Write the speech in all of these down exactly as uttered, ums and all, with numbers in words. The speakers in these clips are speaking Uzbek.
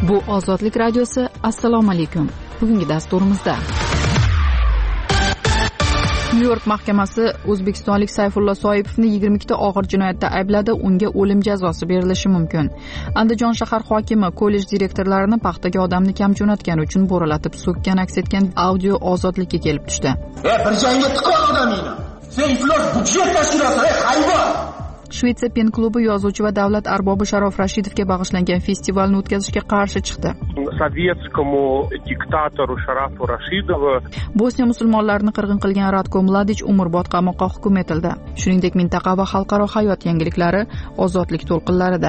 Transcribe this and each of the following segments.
Bu Ozodlik radiosi. Assalomu alaykum. Bugungi dasturimizda Nyu-York mahkamasi o'zbekistonlik Sayfulla Soipovni yigirma ikkita og'ir jinoyatda aybladi, unga o'lim jazosi berilishi mumkin. Andijon shahar hokimi kollej direktorlarini paxtaga odamni kam jo'natgani uchun bo'ralatib so'kkan aks etgan audio Ozodlikka kelib tushdi. "Ey, bir joyga tiqol odamingni. Sen iflos budjet tashkiloti, ey hayvon!" Shvetsiya pen klubi yozuvchi va davlat arbobi Sharof Rashidovga bag'ishlangan festivalni o'tkazishga qarshi chiqdi. Sovetskomu diktatorу Sharofu Rashidovу Bosniya musulmonlarini qirg'in qilgan Ratko Mladic umrbod qamoqqa hukm etildi. Shuningdek, mintaqa va xalqaro hayot yangiliklari Ozodlik to'lqinlarida.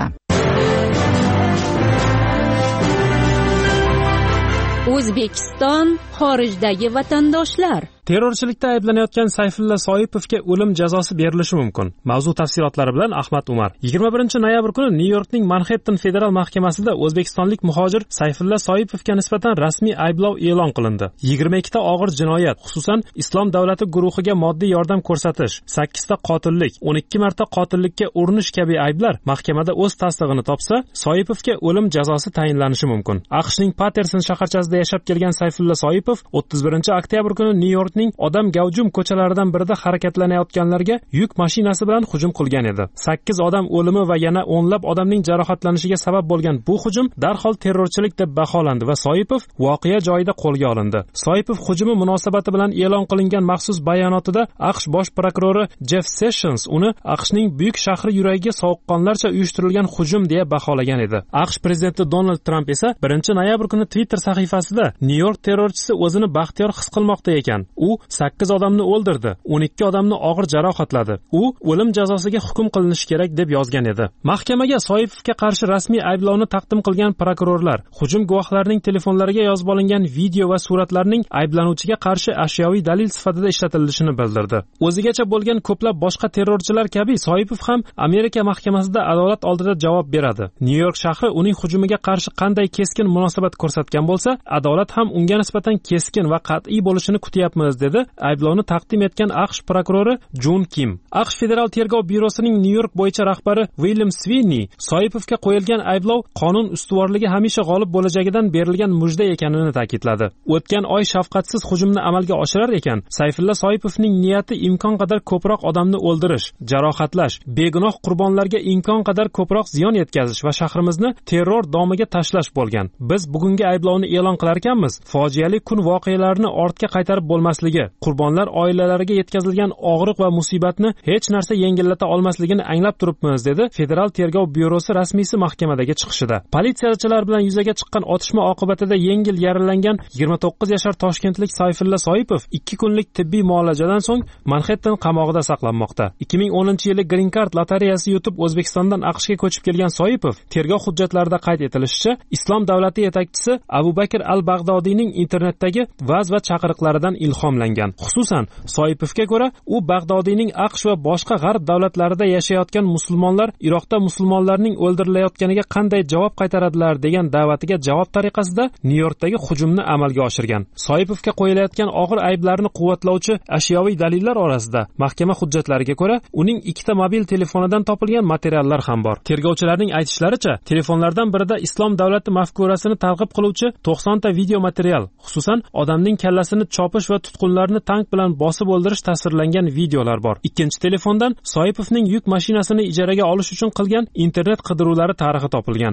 O'zbekiston xorijdagi vatandoshlar. Terrorchilikda ayblanayotgan Sayfulla Soipovga o'lim jazosi berilishi mumkin. Mavzu tafsilotlari bilan Ahmad Umar. yigirma birinchi noyabr kuni Nyu-Yorkning Manhattan federal mahkamasida o'zbekistonlik muhojir Sayfulla Soipovga nisbatan rasmiy ayblov e'lon qilindi. yigirma ikkita og'ir jinoyat, xususan Islom davlati guruhiga moddiy yordam ko'rsatish, sakkizta qotillik, o'n ikki marta qotillikka urinish kabi ayblar mahkamada o'z tasdig'ini topsa, Soipovga o'lim jazosi tayinlanishi mumkin. AQShning Patterson shaharchasida yashab kelgan Sayfulla Soipov o'ttiz birinchi oktyabr kuni Nyu-York odam gavjum ko'chalaridan birida harakatlanayotganlarga yuk mashinasi bilan hujum qilgan edi. sakkiz odam o'limi va yana o'nlab odamning jarohatlanishiga sabab bo'lgan bu hujum darhol terrorchilik deb baholandi va Soipov voqea joyida qo'lga olindi. Soipov hujumi munosabati bilan e'lon qilingan maxsus bayonotida AQSh bosh prokurori Jeff Sessions uni AQShning buyuk shahri yuragiga sovuqqonlarcha uyushtirilgan hujum deya baholagan edi. AQSh prezidenti Donald Trump esa birinchi noyabr kuni Twitter sahifasida Nyu-York terrorchisi o'zini baxtiyor his qilmoqda ekan. U sakkiz odamni o'ldirdi, o'n ikki odamni og'ir jarohatladi. U o'lim jazosiga hukm qilinishi kerak deb yozgan edi. Mahkamaga Soipovga qarshi rasmiy ayblovni taqdim qilgan prokurorlar hujum guvohlarining telefonlariga yozib olingan video va suratlarning ayblanuvchiga qarshi ashyoviy dalil sifatida ishlatilishini bildirdi. O'zigacha bo'lgan ko'plab boshqa terrorchilar kabi Soipov ham Amerika mahkamasida adolat oldida javob beradi. Nyu-York shahri uning hujumiga qarshi qanday keskin munosabat ko'rsatgan bo'lsa, adolat ham unga nisbatan keskin va qat'iy bo'lishini kutyapmiz dedi ayblovni taqdim etgan AQSh prokurori Jun Kim. AQSh Federal tergov byurosining Nyu-York bo'yicha rahbari William Sweeney Soipovga qo'yilgan ayblov qonun ustuvorligi hamisha g'olib bo'lajagidan berilgan mujda ekanini ta'kidladi. O'tgan oy shafqatsiz hujumni amalga oshirar ekan, Sayfulla Soipovning niyati imkon qadar ko'proq odamni o'ldirish, jarohatlash, begunoh qurbonlarga imkon qadar ko'proq ziyon yetkazish va shahrimizni terror domiga tashlash bo'lgan. Biz bugungi ayblovni e'lon qilar ekanmiz. Fojiali kun voqealarini ortga qaytarib bo'lmasligi, qurbonlar oilalariga yetkazilgan og'riq va musibatni hech narsa yengillata olmasligini anglab turibmiz dedi Federal tergov byurosi rasmiysi mahkamadagi chiqishida. Politsiyachilar bilan yuzaga chiqqan otishma oqibatida yengil yaralangan yigirma to'qqiz yashar toshkentlik Sayfulla Soipov ikki kunlik tibbiy muolajadan so'ng Manhattan qamog'ida saqlanmoqda. ikki ming o'ninchi yili Green Card lotereyasi yutib O'zbekistondan AQShga ko'chib kelgan Soipov tergov hujjatlarida qayd etilishicha, Islom davlati yetakchisi Abu Bakr al-Bag'dodiyning internetdagi va'z va chaqiriqlaridan ilhomlangan. Xususan, Soipovga ko'ra, u Bag'dodiyning AQSh va boshqa g'arb davlatlarida yashayotgan musulmonlar Iroqda musulmonlarning o'ldirilayotganiga qanday javob qaytaradilar degan da'vatiga javob tariqasida Nyu-Yorkdagi hujumni amalga oshirgan. Soipovga qo'yilayotgan og'ir ayblarni quvvatlovchi ashyoviy dalillar orasida mahkama hujjatlariga ko'ra, uning ikkita mobil telefonidan topilgan materiallar ham bor. Tergovchilarning aytishlaricha, telefonlardan birida Islom davlati mafkurasini targ'ib qiluvchi to'qson ta video material, xususan odamning kallasini chopish va tutqunlarni tank bilan bosib o'ldirish tasvirlangan videolar bor. Ikkinchi telefondan Soipovning yuk mashinasini ijaraga olish uchun qilgan internet qidiruvlari tarixi topilgan.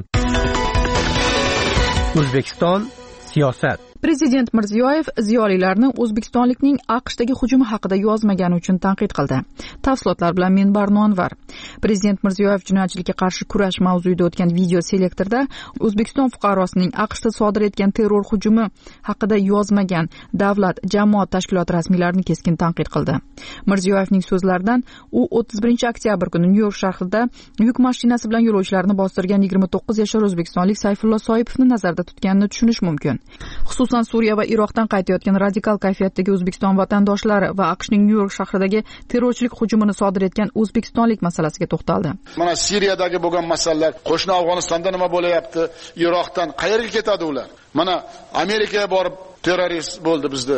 O'zbekiston siyosat. Prezident Mirziyoyev ziyolilarni O'zbekistonlikning AQShdagi hujumi haqida yozmagani uchun tanqid qildi. Tafsilotlar bilan men Barno Anvar. Prezident Mirziyoyev jinoyatchilikka qarshi kurash mavzuida o'tgan video selektorda O'zbekiston fuqarosining AQShda sodir etgan terror hujumi haqida yozmagan davlat, jamoat tashkiloti rasmiylarini keskin tanqid qildi. Mirziyoyevning so'zlaridan u o'ttiz birinchi oktyabr kuni Nyu-York shahrida yuk mashinasi bilan yo'lovchilarni bostirgan yigirma to'qqiz yashar o'zbekistonlik Sayfulla Soipovni nazarda tutganini tushunish mumkin. Xususan Suriya va Iroqdan qaytayotgan radikal kayfiyatdagi O'zbekiston vatandoshlari va AQShning Nyu-York shahridagi terrorchilik hujumini sodir etgan o'zbekistonlik masalasiga to'xtaldi. Mana Suriyadagi bo'lgan masalalar, qo'shni Afg'onistonda nima bo'layapti, Iroqdan qayerga ketadi ular? Mana Amerikaga borib terrorist bo'ldi bizda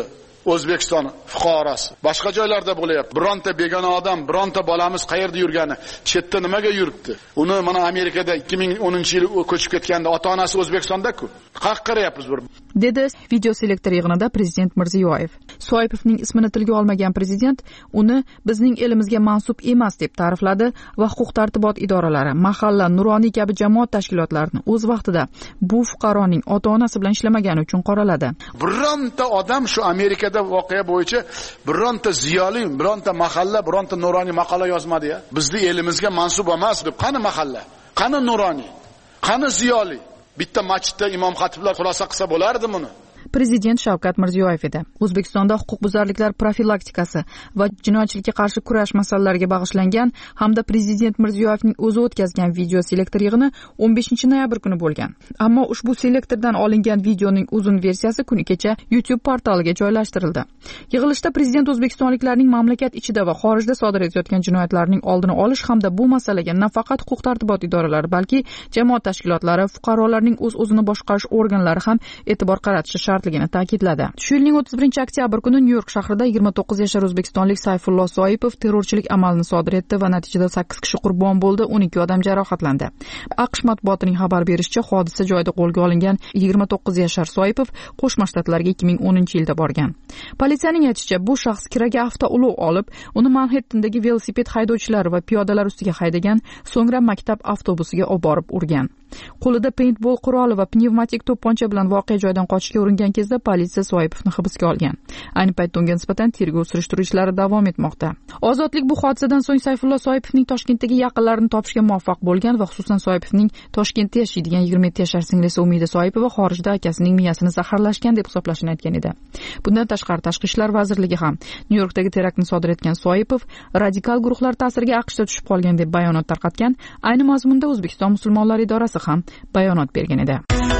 O'zbekiston fuqarosi. Boshqa joylarda bo'lyapti. Bironta begona odam, bironta bolamiz qayerda yurgani, chetda nimaga yuribdi? Uni mana Amerikada ikki ming o'ninchi yil ko'chib ketganda ota-onasi O'zbekistonda-ku. Qaq qarayapmiz bir. Dedi video selektor yig'inida prezident Mirziyoyev. Soipovning ismini tilga olmagan prezident uni bizning elimizga mansub emas deb ta'rifladi va huquq-tartibot idoralari, mahalla, nuroniy kabi jamoat tashkilotlarini o'z vaqtida bu fuqaroning ota-onasi bilan ishlamagani uchun qoraladi. Bironta odam shu Amerikada voqea bo'yicha bironta ziyoli, bironta mahalla, bironta nuroniy maqola yozmadi-ya. Bizning elimizga mansub emas deb. Qani mahalla? Qani nuroniy? Qani ziyoli? Bitta masjidda imom xatiblar xulosa qilsa bo'lardi buni. Prezident Shavkat Mirziyoyev edi. O'zbekistonda huquqbuzarliklar profilaktikasi va jinoyatchilikka qarshi kurash masalalariga bag'ishlangan hamda prezident Mirziyoyevning o'zi o'tkazgan video selektor yig'ini o'n beshinchi noyabr kuni bo'lgan. Ammo ushbu selektordan olingan videoning uzun versiyasi kuni kecha YouTube portaliga joylashtirildi. Yig'ilishda prezident o'zbekistonliklarning mamlakat ichida va xorijda sodir etayotgan jinoyatlarning oldini olish hamda bu masalaga nafaqat huquq-tartibot idoralari, balki jamoat tashkilotlari, fuqarolarning o'z-o'zini boshqarish organlari ham e'tibor qaratishi shartligini ta'kidladi. Shu yilning o'ttiz birinchi oktyabr kuni Nyu-York shahrida yigirma to'qqiz yashar o'zbekistonlik Sayfullo Soipov terrorchilik amalini sodir etdi va natijada sakkiz kishi qurbon bo'ldi, o'n ikki odam jarohatlandi. AQSh matbuotining xabar berishicha, hodisa joyida qo'lga olingan yigirma to'qqiz yashar Soipov Qo'shma Shtatlarga ikki ming o'ninchi yilda borgan. Politsiyaning aytishicha, bu shaxs kiraga avtoulov olib, uni Manhattandagi velosiped haydovchilari va piyodalar ustiga haydagan, so'ngra maktab avtobusiga olib borib urgan. Qo'lida paintball quroli va pnevmatik to'pponcha bilan voqea joyidan qochishga uringan kezda politsiya Soipovni hibsga olgan. Ayni paytda unga nisbatan tergov surishtiruv ishlari davom etmoqda. Ozodlik bu hodisadan so'ng Sayfullo Soipovning Toshkentdagi yaqinlarini topishga muvaffaq bo'lgan va xususan Soipovning Toshkentda yashaydigan yigirma yetti yashar singlisi Umida Soipova xorijda akasining miyasini zaharlashgan deb hisoblashini aytgan edi. Bundan tashqari Tashqi ishlar vazirligi ham Nyu-Yorkdagi teraktni sodir etgan Soipov radikal guruhlar ta'siriga AQShda tushib qolgan deb bayonot tarqatgan. Ayni mazmunda O'zbekiston musulmonlari idorasi ham bayonot bergan edi.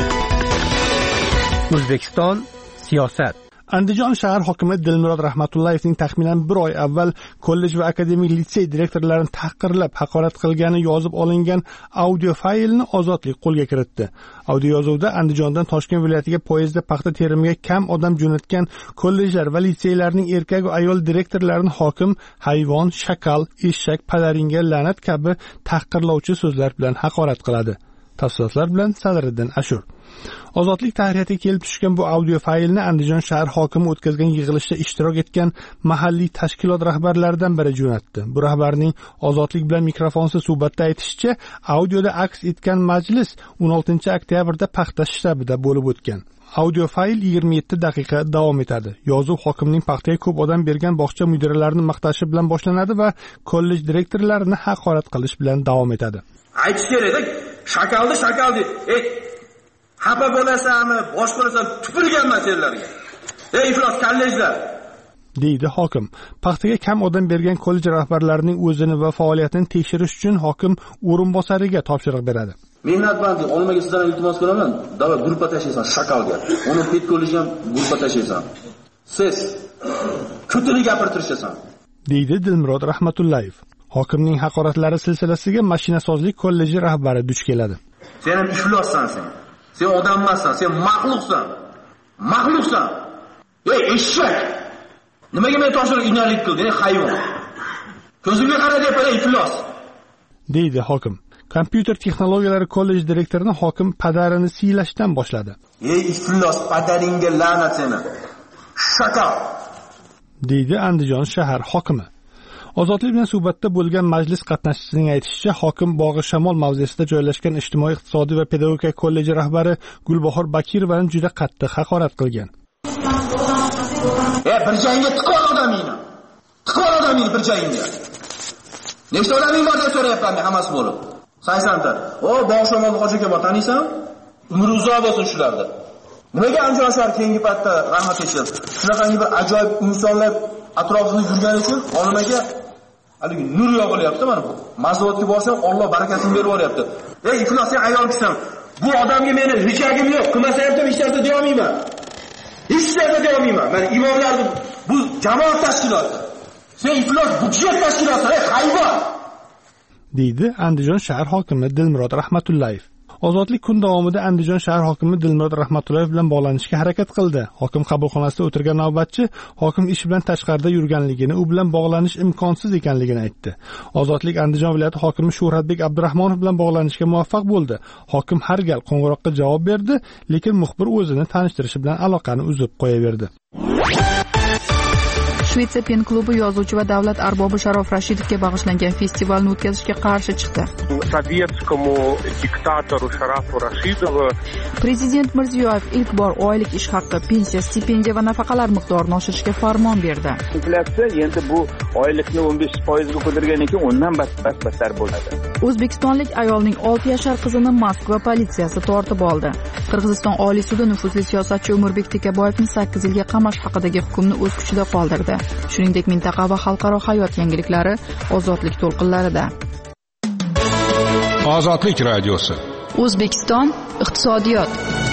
O'zbekiston siyosat. Andijon shahar hokimi Dilmurod Rahmatullayevning taxminan bir oy avval kollej va akademik litsey direktorlarini tahqirlab, haqorat qilgani yozib olingan audio faylni Ozodlik qo'lga kiritdi. Audio yozuvda Andijondan Toshkent viloyatiga poyezdda paxta terimiga kam odam jo'natgan kollejlar va litseylarning erkak va ayol direktorlarini hokim hayvon, shakal, eshak, padaringga la'nat kabi tahqirlovchi so'zlar bilan haqorat qiladi. Tafsilotlar bilan Sadriddin Ashur. Ozodlik tahririyatiga kelib tushgan bu audio faylni Andijon shahar hokimi o'tkazgan yig'ilishda ishtirok etgan mahalliy tashkilot rahbarlaridan biri jo'natdi. Bu rahbarning Ozodlik bilan mikrofonsiz suhbatda aytishicha, audioda aks etgan majlis o'n oltinchi oktyabrda paxta shtabida bo'lib o'tgan. Audio fayl yigirma yetti daqiqa davom etadi. Yozuv hokimning paxtaga ko'p odam bergan bog'cha mudiralarini maqtashi bilan boshlanadi va kollej direktorlarini haqorat qilish bilan davom etadi. Aytish kerak, shakaldi shakaldi. Ey, xafa bo'lasanmi, bosh bo'lasan, tupurganman senlarga. Ey iflos kollejlar, deydi hokim. Paxtaga kam odam bergan kollej rahbarlarining o'zini va faoliyatini tekshirish uchun hokim o'rinbosariga topshiriq beradi. Mehnatbandlik olmaga sizlardan iltimos qilaman. Davlat gruppa tashlaysan shakalga. Uni pet kollejga gruppa tashlaysan. Siz ko'tini gapirtirishasan, deydi Dilmurod Rahmatullayev. Hokimning haqoratlari silsilasiga mashinasozlik kolleji rahbari duch keladi. Sen ham iflossan sen. Sen odam emassan, sen maxluqsan. Maxluqsan. Ey eshak. Nimaga men toshirib inalik qilding, ey hayvon? Ko'zimga qara deb ey iflos, deydi hokim. Kompyuter texnologiyalari kollej direktorini hokim padarini siylashdan boshladi. Ey iflos, padaringga la'nat seni. Shakal, deydi Andijon shahar hokimi. Ozodlik bilan suhbatda bo'lgan majlis qatnashchisining aytishicha, hokim Bog'i Shamol mavzesida joylashgan ijtimoiy, iqtisodiy va pedagogika kolleji rahbari Gulbahor Bakirovani juda qattiq haqorat qilgan. Ey bir joyga tiqor odamingni. Tiqor odamingni bir joyingga. Nechta odaming bor deb so'rayapman men hammasi bo'lib. Saysanta. O, Bog'i Shamol hoji aka bor, taniysan? Umri uzoq bo'lsin shularda. Nimaga Andijon shahar keyingi paytda rahmat aytishadi? Shunaqangi bir ajoyib insonlar atrofida yurgani uchun olmaga haligi nur yog'ilyapti mana bu. Mazovatga borsam Alloh barakasini berib yuboryapti. Ey iflos, sen ayolkisan. Bu odamga meni richagim yo'q. Qilmasa ham hech narsa deya olmayman. Hech narsa deya olmayman. Mana imomlarning bu jamoat tashkiloti. Sen iflos budjet tashkiloti, ey hayvon, deydi Andijon shahar hokimi Dilmurod Rahmatullayev. Ozodlik kun davomida Andijon shahar hokimi Dilmurod Rahmatullayev bilan bog'lanishga harakat qildi. Hokim qabulxonasida o'tirgan navbatchi hokim ish bilan tashqarida yurganligini, u bilan bog'lanish imkonsiz ekanligini aytdi. Ozodlik Andijon viloyati hokimi Shuhratbek Abdurahmonov bilan bog'lanishga muvaffaq bo'ldi. Hokim har gal qo'ng'iroqqa javob berdi, lekin muxbir o'zini tanishtirishi bilan aloqani uzib qo'yaverdi. Shvetsiya pen klubi yozuvchi va davlat arbobi Sharof Rashidovga bag'ishlangan festivalni o'tkazishga qarshi chiqdi. Sovetskomu diktatorу Sharofu Rashidovу Prezident Mirziyoyev ilk bor oylik ish haqqi, pensiya, stipendiya va nafaqalar miqdorini oshirishga farmon berdi. Inflyatsiya endi bu oylikni o'n besh foiz ga ko'targandan keyin undan battar bo'ladi. O'zbekistonlik ayolning olti yashar qizini Moskva politsiyasi tortib oldi. Qirg'iziston Oliy sudi nufuzli siyosatchi Umurbek Tekaboyevni sakkiz yilga qamash haqidagi hukmni o'z kuchida qoldirdi. Shuningdek, mintaqa va xalqaro hayot yangiliklari ozodlik to'lqinlarida. Ozodlik radiosi. O'zbekiston iqtisodiyot.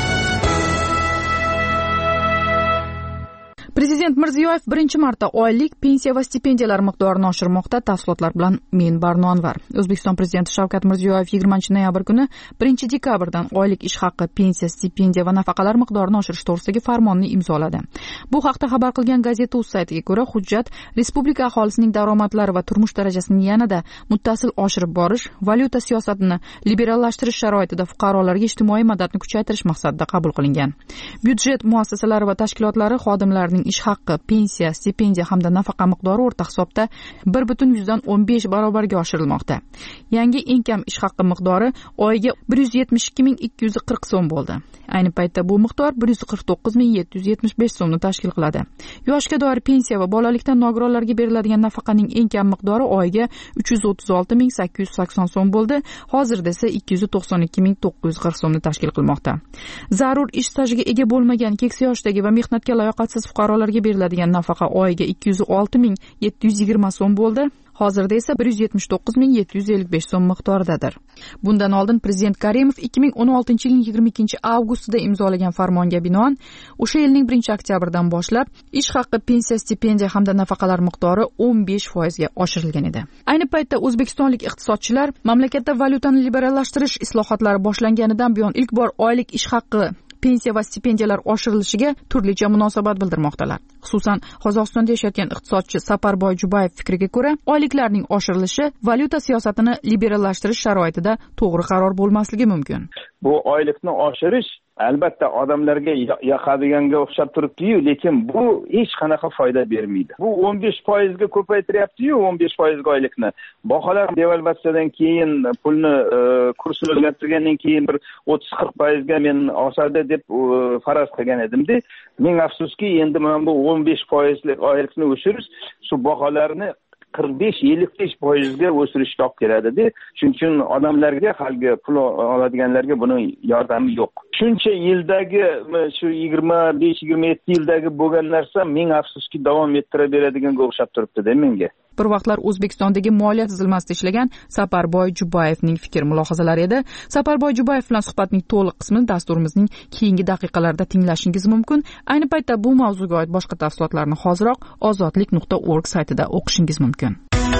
Prezident Mirziyoyev birinchi marta oylik pensiya va stipendiyalar miqdorini oshirmoqda. Tafsilotlar bilan men Barnonvar. O'zbekiston prezidenti Shavkat Mirziyoyev yigirmanchi noyabr kuni birinchi dekabrdan oylik ish haqqi, pensiya, stipendiya va nafaqalar miqdorini oshirish to'g'risidagi farmonni imzoladi. Bu haqda xabar qilgan Gazeta.uz saytiga ko'ra, hujjat respublika aholisining daromadlari va turmush darajasini yanada muttasil oshirib borish, valyuta siyosatini liberallashtirish sharoitida fuqarolarga ijtimoiy madadni kuchaytirish maqsadida qabul qilingan. Byudjet muassasalari va tashkilotlari xodimlarining ish haqqi, pensiya, stipendiya hamda nafaqa miqdori o'rta hisobda bir butun yuzdan o'n besh barobarga oshirilmoqda. Yangi eng kam ish haqqi miqdori oyiga bir yuz yetmish ikki ming ikki yuz qirq so'm bo'ldi. Ayni paytda bu miqdor bir yuz qirq to'qqiz ming yetti yuz yetmish besh so'mni tashkil qiladi. Yoshga doir pensiya va bolalikdan nogironlarga beriladigan nafaqaning eng kam miqdori oyiga uch yuz o'ttiz olti ming sakkiz yuz sakson so'm bo'ldi. Hozirda esa ikki yuz to'qson ikki ming to'qqiz yuz qirq so'mni tashkil qilmoqda. Zarur ish stajiga ega bo'lmagan keksa yoshdagi va mehnatga layoqatsiz fuqarolarga beriladigan nafaqa oyiga ikki yuz olti ming yetti yuz yigirma so'm bo'ldi. Hozirda esa bir yuz yetmish to'qqiz ming yetti yuz ellik besh so'm miqdoridadir. Bundan oldin prezident Karimov ikki ming o'n oltinchi yilning yigirma ikkinchi avgustida imzolagan farmonga binoan o'sha yilning birinchi oktyabridan boshlab ish haqqi, pensiya, stipendiya hamda nafaqalar miqdori o'n besh foiz ga oshirilgan edi. Ayni paytda o'zbekistonlik iqtisodchilar mamlakatda valyutani liberallashtirish islohotlari boshlanganidan buyon ilk bor oylik ish haqqi, pensiya va stipendiyalar oshirilishiga turlicha munosabat bildirmoqdalar. Xususan, Qozog'istonda yashayotgan iqtisodchi Saparboy Jubayev fikriga ko'ra, oyliklarning oshirilishi valyuta siyosatini liberallashtirish sharoitida to'g'ri qaror bo'lmasligi mumkin. Bu oylikni oshirish albatta odamlarga yoqadiganga o'xshab turibdi-yu, lekin bu hech qanaqa foyda bermaydi. Bu o'n besh foiz ga ko'paytiryapti-yu, o'n besh foiz ga oylikni. Baholar devalvatsiyadan keyin pulni kursi o'zgartirgandan keyin bir o'ttiz qirq foiz ga men osadi deb faraz qilgan edim-da. Ming afsuski, endi mana bu o'n besh foizlik oylikni oshirish shu baholarni qirq besh ellik besh foiz ga o'sirishga olib keladi-da. Shuning uchun odamlarga, halgi pul oladiganlarga buning yordami yo'q. Shuncha yildagi, shu yigirma besh yigirma yetti yildagi bo'lgan narsa ming afsuski davom ettiraveradiganiga o'xshab turibdi-da menga. Bir vaqtlar O'zbekistondagi moliya tuzilmasida ishlagan Saparboy Jubayevning fikr mulohazalari edi. Saparboy Jubayev bilan suhbatning to'liq qismini dasturimizning keyingi daqiqalarida tinglashingiz mumkin. Ayni paytda bu mavzuga oid boshqa tafsilotlarni hoziroq ozodlik nuqta org saytida o'qishingiz mumkin.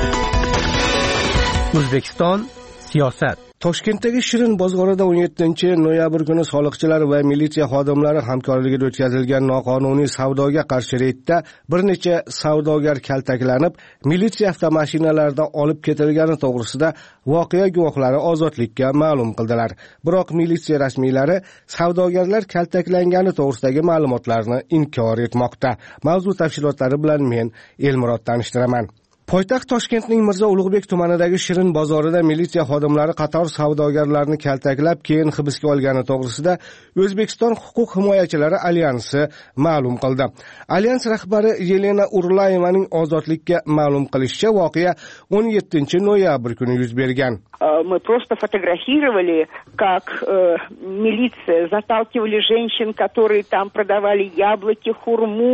O'zbekiston siyosat. Toshkentdagi Shirin bozorida o'n yettinchi noyabr kuni soliqchilar va militsiya xodimlari hamkorligida o'tkazilgan noqonuniy savdoga qarshi reydda bir necha savdogar kaltaklanib, militsiya avtomashinalarida olib ketilgani to'g'risida voqea guvohlari Ozodlikka ma'lum qildilar. Biroq militsiya rasmiylari savdogarlar kaltaklangani to'g'risidagi ma'lumotlarni inkor etmoqda. Mavzu tafsilotlari bilan men Elmurod tanishtiraman. Poytaxt Toshkentning Mirzo Ulug'bek tumanidagi Shirin bozorida militsiya xodimlari qator savdogarlarni kaltaklab, keyin hibsga olgani to'g'risida O'zbekiston huquq himoyachilari alyansi ma'lum qildi. Alyans rahbari Yelena Urlayevaning Ozodlikka ma'lum qilishicha, voqea o'n yettinchi noyabr kuni yuz bergan. Мы просто фотографировали, как э, милиция заталкивали женщин, которые там продавали яблоки, хурму.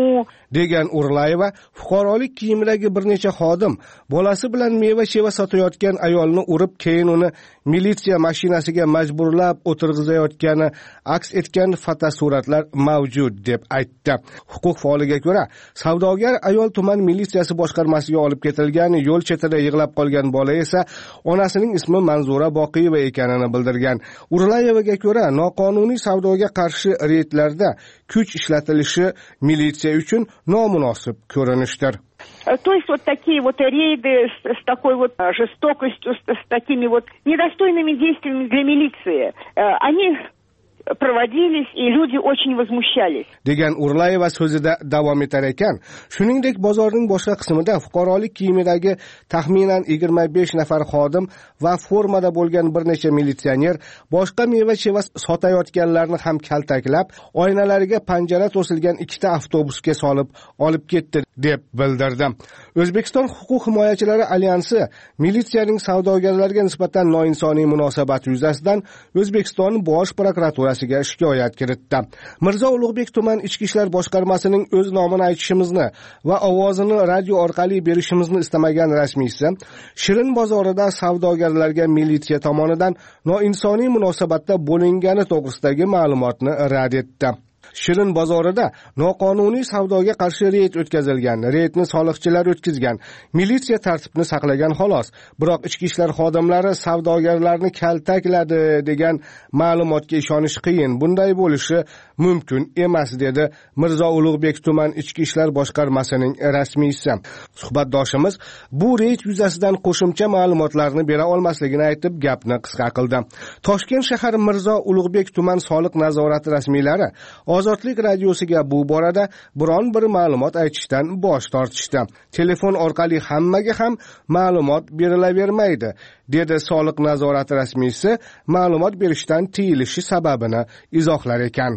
degan Urlayeva, fuqarolik kiyimidagi bir necha xodim bolasi bilan meva sheva sotayotgan ayolni urib, keyin uni militsiya mashinasiga majburlab o'tirg'izayotgani aks etgan fotosuratlar mavjud deb aytdi. Huquq faoliga ko'ra, savdogar ayol tuman militsiyasi boshqarmasiga olib ketilgan, yo'l chetida yig'lab qolgan bola esa onasining ismi Manzura Boqiyeva ekanini bildirgan. Urlayevaga ko'ra, noqonuniy savdoga qarshi reydlarda kuch ishlatilishi militsiya uchun nomunosib ko'rinishdir. То есть вот такие вот рейды с, с такой вот жестокостью, с, с такими вот недостойными действиями для милиции, они проводились, и люди очень возмущались. degan Urlayeva so'zida davom etar ekan. Shuningdek, bozorning boshqa qismida fuqarolik kiyimidagi taxminan yigirma besh nafar xodim va formada bo'lgan bir necha militsioner boshqa meva-cheva sotayotganlarni ham kaltaklab, oynalariga panjara to'silgan ikkita avtobusga solib olib ketdi deb bildirdi. O'zbekiston huquq himoyachilari alyansi militsiyaning savdogarlarga nisbatan noinsoniy munosabati yuzasidan O'zbekiston bosh prokuraturasiga shikoyat kiritdi. Mirzo Ulug'bek tuman ichki ishlar boshqarmasining o'z nomini aytishimizni va ovozini radio orqali berishimizni istamagan rasmiysi Shirin bozorida savdogarlarga militsiya tomonidan noinsoniy munosabatda bo'lingani to'g'risidagi ma'lumotni rad etdi. Shirin bozorida noqonuniy savdoga qarshi reyd o'tkazilgan, reydni soliqchilar o'tkazgan, militsiya tartibni saqlagan xolos. Biroq ichki ishlar xodimlari savdogarlarni kaltakladi degan ma'lumotga ishonish qiyin. Bunday bo'lishi mumkin emas, dedi Mirzo Ulug'bek tuman ichki ishlar boshqarmasining rasmiysi. Suhbatdoshimiz bu reyd yuzasidan qo'shimcha ma'lumotlarni bera olmasligini aytib, gapni qisqa qildi. Toshkent shahar Mirzo Ulug'bek tuman soliq nazorati rasmiylari Ozodlik radiosiga bu borada biron bir ma'lumot aytishdan bosh tortishdi. Telefon orqali hammaga ham ma'lumot berilavermaydi, dedi soliq nazorati rasmiysi ma'lumot berishdan tiyilishi sababini izohlar ekan.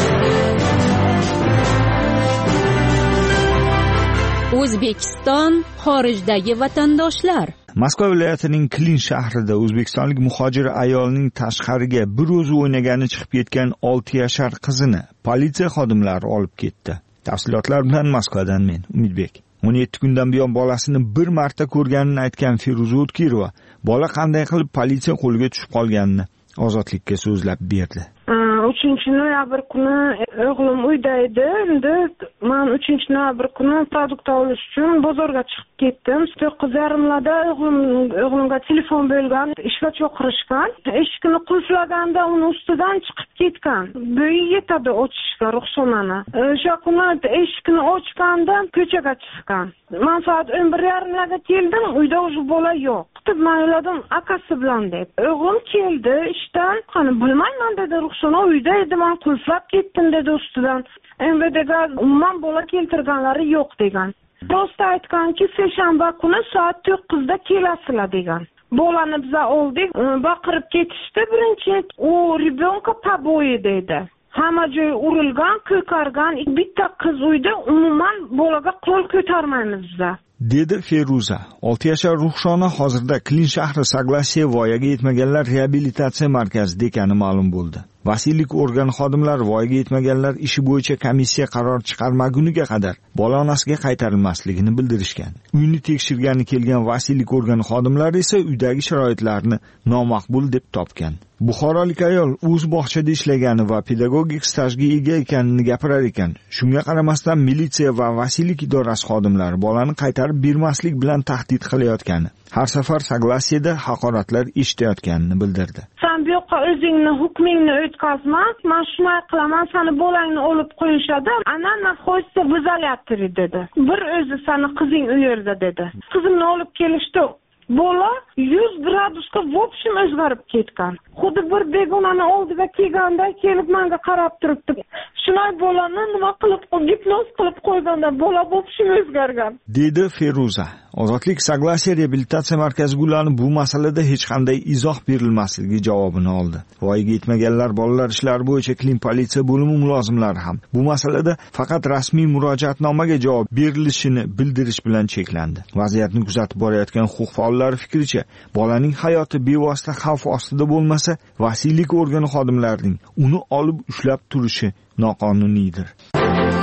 O'zbekiston xorijdagi vatandoshlar. Moskva viloyatining Klin shahrida o'zbekistonlik muhojir ayolning tashqariga bir o'zi o'ynagani chiqib ketgan olti yashar qizini politsiya xodimlari olib ketdi. Tafsilotlar bilan Moskvadan men Umidbek. o'n yetti kundan buyon bolasini bir marta ko'rganini aytgan Feruza O'tkirova bola qanday qilib politsiya qo'liga tushib qolganini Ozodlikka so'zlab berdi. uchinchi noyabr kuni o'g'lim uyda edi. Endi men uchinchi noyabr kuni produkt olish uchun bozorga chiqib ketdim. to'qqiz yarimlarda o'g'lim o'g'limga telefon bo'lgan, ishga chaqirishgan. Eshikni qulflaganda uni ustidan chiqib ketgan. Bo'yi yetadi ochishga ruxsonani. O'sha kuni eshikni ochganda ko'chaga chiqqan. Men soat o'n bir yarimlarda keldim, uyda o'sha bola yo'q. Men o'yladim, akasi bilan deb. O'g'lim keldi ishdan, qani bilmayman dedi, ruxsona uyda edi, men qulflab ketdim dedi ustidan. M V Dga umuman bola keltirganlari yo'q degan. Rost aytganki, seshanba kuni soat to'qqizda kelasizlar degan. Bolani biz oldik, baqirib ketishdi birinchi. U rебенка побои dedi. Hamma joy urilgan, ko'kargan, bitta qiz uyda umuman bolaga qo'l ko'tarmaymiz bizlar. dedi Feruza. olti yashar Ruhshona hozirda Klin shahri Saglasiya voyaga yetmaganlar reabilitatsiya markazida ekani ma'lum bo'ldi. Vasiylik organi xodimlari voyaga yetmaganlar ishi bo'yicha komissiya qaror chiqarmaguniga qadar bola onasiga qaytarilmasligini bildirishgan. Uyni tekshirgani kelgan vasiylik organi xodimlari esa uydagi sharoitlarni nomaqbul deb topgan. Buxorolik ayol o'z bog'chada ishlagani va pedagogik stajga ega ekanini gapirar ekan. Shunga qaramasdan militsiya va vasiylik idorasi xodimlari bolani qaytarib bermaslik bilan tahdid qilayotgani, har safar Saglasiyada haqoratlar eshitayotganini bildirdi. Sen bu yoqqa o'zingni hukmingni o'tkazma, men shunday qilaman, seni bolangni olib qo'yishadi. Ana naxoysa vizolyator dedi. Bir o'zi seni qizing u yerda dedi. Qizimni olib kelishdi. Bola yuz gradusga vobshim o'zgarib ketgan. Xuddi bir begonani oldiga kelganday kelib menga qarab turibdi. Shunday bolani nima qilib, gipnoz qilib qo'yganda bola vobshim o'zgargan, dedi Feruza. Ozodlik Saglasiya reabilitatsiya markaziga ularni bu masalada hech qanday izoh berilmasligi javobini oldi. Voyaga yetmaganlar bolalar ishlari bo'yicha Klin politsiya bo'limi mulozimlari ham bu masalada faqat rasmiy murojaatnomaga javob berilishini bildirish bilan cheklandi. Vaziyatni kuzatib borayotgan huquq faollari fikricha, bolaning hayoti bevosita xavf ostida bo'lmasa, vasiylik organi xodimlarining uni olib ushlab turishi noqonuniydir.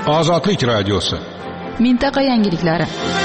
Ozodlik radiosi. Mintaqa yangiliklari.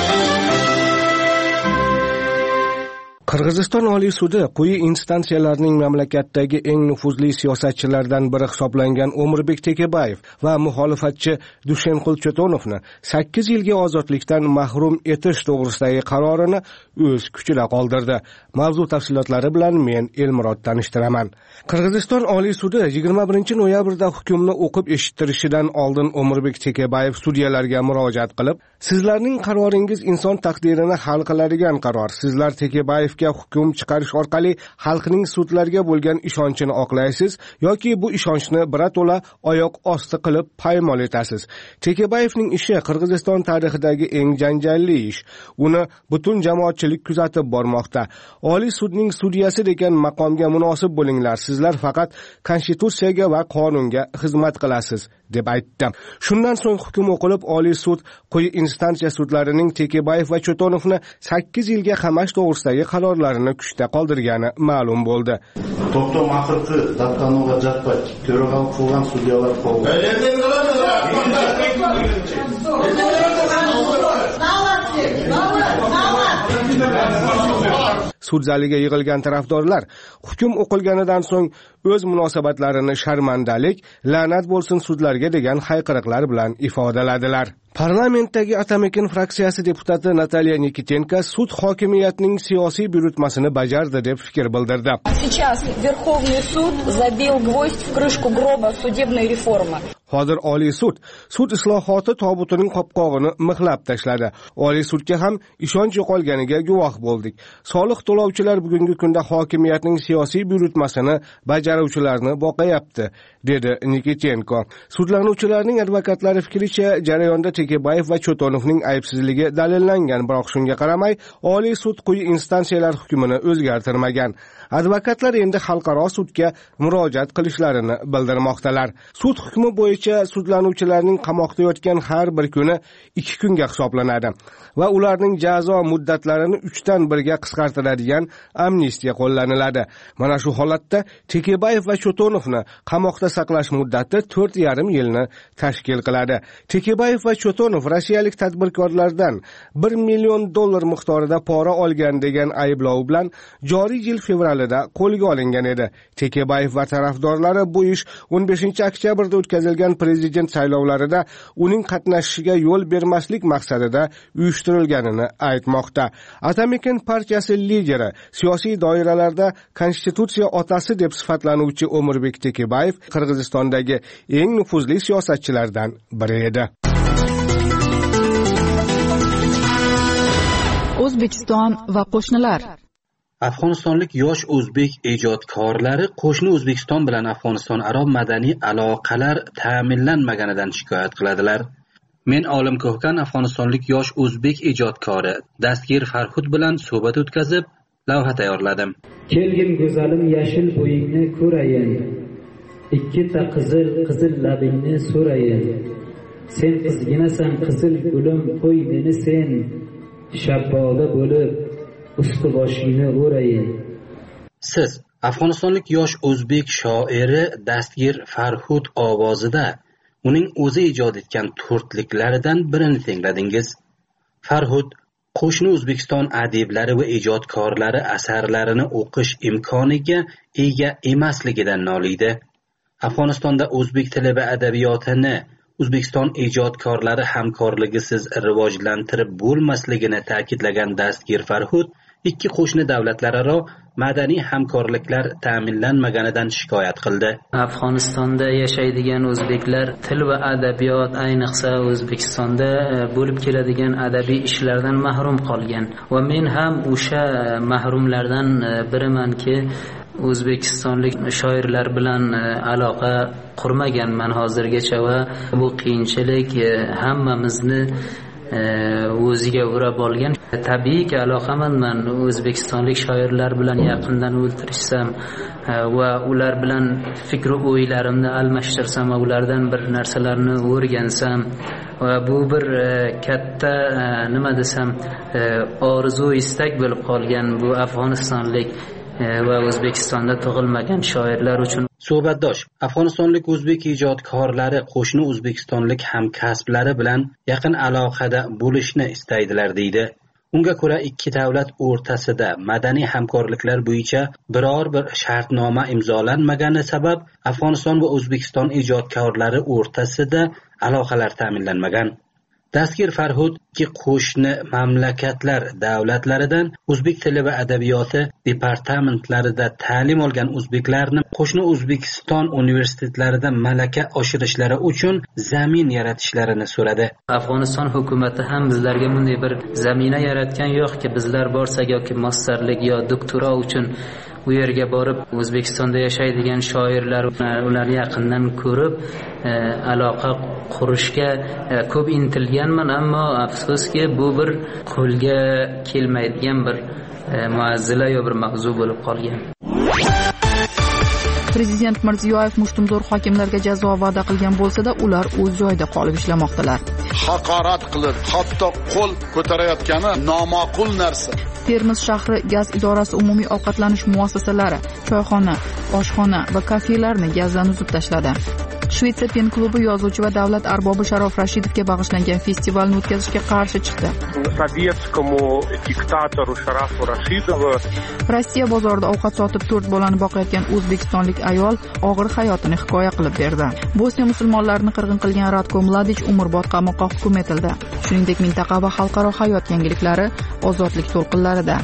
Qirg'iziston Oliy sudi quyi instansiyalarning mamlakatdagi eng nufuzli siyosatchilardan biri hisoblangan O'mirbek Tekebayev va muxolifatchi Dushenqul Cho'tonovni sakkiz yilga ozodlikdan mahrum etish to'g'risidagi qarorini o'z kuchida qoldirdi. Mavzu tafsilotlari bilan men Elmurod tanishtiraman. Qirg'iziston Oliy sudi yigirma birinchi noyabrda hukmni o'qib eshittirishidan oldin O'mirbek Tekebayev sudyalarga murojaat qilib, sizlarning qaroringiz inson taqdirini hal qiladigan qaror. Sizlar Tekebayev hukm chiqarish orqali xalqning sudlarga bo'lgan ishonchini oqlaysiz yoki bu ishonchni birato'la oyoq osti qilib paymol etasiz. Tekebayevning ishi Qirg'iziston tarixidagi eng janjalli ish. Uni butun jamoatchilik kuzatib bormoqda. Oliy sudning sudyasi degan maqomga munosib bo'linglar. Sizlar faqat konstitutsiyaga va qonunga xizmat qilasiz deb aytdi. Shundan so'ng hukm o'qilib, Oliy sud quyi instansiya sudlarining Tekebayev va Cho'tonovni sakkiz yilga qamash to'g'risidagi qarorlarini kuchda qoldirgani ma'lum bo'ldi. To'xtom haqi Dabqanoga jatpay, to'rag'al qilgan sudyalar qoldi. Sud zaliga yig'ilgan tarafdorlar hukm o'qilganidan so'ng o'z munosabatlarini sharmandalik, la'nat bo'lsin sudlarga degan hayqiriqlar bilan ifodaladilar. Parlamentdagi Atamakin fraksiyasi deputati Nataliya Nikitenko sud hokimiyatining siyosiy buyurtmasini bajardi deb fikr bildirdi. Сейчас Верховный суд забил гвоздь в крышку гроба судебной реформы. Hozir Oliy sud sud islohoti tobutining qopqog'ini mixlab tashladi. Oliy sudga ham ishonch yo'qolganiga guvoh bo'ldik. Soliq to'lovchilar bugungi kunda hokimiyatning siyosiy buyurtmasini bajaruvchilarni boqayapti, dedi Nikitenko. Sudlanuvchilarning advokatlari fikricha, jarayonda Tekebayev va Cho'tonovning aybsizligi dalillangan, biroq shunga qaramay Oliy sud quyi instansiyalar hukmini o'zgartirmagan. Advokatlar endi xalqaro sudga murojaat qilishlarini bildirmoqdalar. Sud hukmi bo'yicha sudlanuvchilarning qamoqda yotgan har bir kuni ikki kunga hisoblanadi va ularning jazo muddatlarini uchdan birga qisqartiradigan amnistiya qo'llaniladi. Mana shu holatda Tekebayev va Cho'tonovni qamoqda saqlash muddati to'rt yarim yilni tashkil qiladi. Tekebayev va Cho'tonov rossiyalik tadbirkorlardan bir million dollar miqdorida pora olgan degan ayblov bilan joriy yil fevralida qo'lga olingan edi. Tekebayev va tarafdorlari bu ish o'n beshinchi oktyabrda o'tkazilgan prezident saylovlarida uning qatnashishiga yo'l bermaslik maqsadida uyushtirilganini aytmoqda. Atamakin partiyasi lideri, siyosiy doiralarda konstitutsiya otasi deb sifatlanuvchi O'mirbek Tekebayev Qirg'izistondagi eng nufuzli siyosatchilardan biri edi. O'zbekiston va qo'shnilar. Afg'onistonlik yosh o'zbek ijodkorlari qo'shni O'zbekiston bilan Afg'oniston aro madaniy aloqalar ta'minlanmaganidan shikoyat qiladilar. Men Olim Ko'hkan afg'onistonlik yosh o'zbek ijodkori Dastgir Farhud bilan suhbat o'tkazib, lavha tayyorladim. Kelgin go'zalim yashil bo'yingni ko'rayin. Ikkita qizil qizil labingni so'rayin. Sen qizginasan qizil gulim, qo'y meni sen shabboda bo'lib usti boshingni o'rayin. Siz afg'onistonlik yosh o'zbek shoiri Dastgir Farhud ovozida uning o'zi ijod etgan to'rtliklaridan birini tingladingiz. Farhud qo'shni O'zbekiston adiblari va ijodkorlari asarlarini o'qish imkoniga ega emasligidan noliydi. Afg'onistonda o'zbek tili va adabiyotini O'zbekiston ijodkorlari hamkorligisiz rivojlantirib bo'lmasligini ta'kidlagan Dastgir Farhud ikki qo'shni davlatlararo madaniy hamkorliklar ta'minlanmaganidan shikoyat qildi. Afg'onistonda yashaydigan o'zbeklar til va adabiyot, ayniqsa O'zbekistonda bo'lib keladigan adabiy ishlardan mahrum qolgan va men ham o'sha mahrumlardan birimanki, o'zbekistonlik shoirlar bilan aloqa qurmaganman hozirgacha va bu qiyinchilik hammamizni o'ziga o'rab olgan. Tabiiyki aloqamanman o'zbekistonlik shoirlar bilan yaqindan o'ltirishsam va ular bilan fikr va o'ylarimni almashtirsam va ulardan bir narsalarni o'rgansam va bu bir katta nima desam orzu istak bo'lib qolgan bu afg'onistonlik va O'zbekistonda tug'ilmagan shoirlar uchun. Suhbatdosh Afg'onistonlik o'zbek ijodkorlari qo'shni o'zbekistonlik hamkasblari bilan yaqin aloqada bo'lishni istaydilar deydi. Unga ko'ra ikki davlat o'rtasida madaniy hamkorliklar bo'yicha biror bir shartnoma imzolanmagani sabab Afg'oniston va O'zbekiston ijodkorlari o'rtasida aloqalar ta'minlanmagan. Dastgir Farhud ikki qo'shni mamlakatlar davlatlaridan o'zbek tili va adabiyoti departamentlarida ta'lim olgan o'zbeklarni qo'shni O'zbekiston universitetlarida malaka oshirishlari uchun zamin yaratishlarini so'radi. Afg'oniston hukumati ham bizlarga bunday bir zamina yaratgan yo'qki, bizlar borsak yoki masterlik yo doktora uchun u yerga borib O'zbekistonda yashaydigan shoirlar ularni yaqindan ko'rib aloqa qurishga ko'p intilganman, ammo afsuski bu bir qo'lga kelmaydigan bir muazzila yo bir mavzu bo'lib qolgan. Prezident Mirziyoyev mushtumzo'r hokimlarga jazo va'da qilgan bo'lsa-da, ular o'z joyida qolib ishlamoqdalar. Haqorat qilib, hatto qo'l ko'tarayotgani noma'qul narsa. Termiz shahri gaz idorasi umumiy ovqatlanish muassasalari, choyxona, oshxona va kafelarni gazdan uzib tashladi. Shvetsiya pen klubi yozuvchi va davlat arbobi Sharof Rashidovga bag'ishlangan festivalni o'tkazishga qarshi chiqdi. Sovetskomu diktatoru Sharofu Rashidovu Rossiya bozorida ovqat sotib to'rt bolani boqayotgan o'zbekistonlik ayol og'ir hayotini hikoya qilib berdi. Bosniya musulmonlarini qirg'in qilgan Ratko Mladic umrbod qamoqqa hukm etildi. Shuningdek, mintaqa va xalqaro hayot yangiliklari ozodlik to'lqinlarida.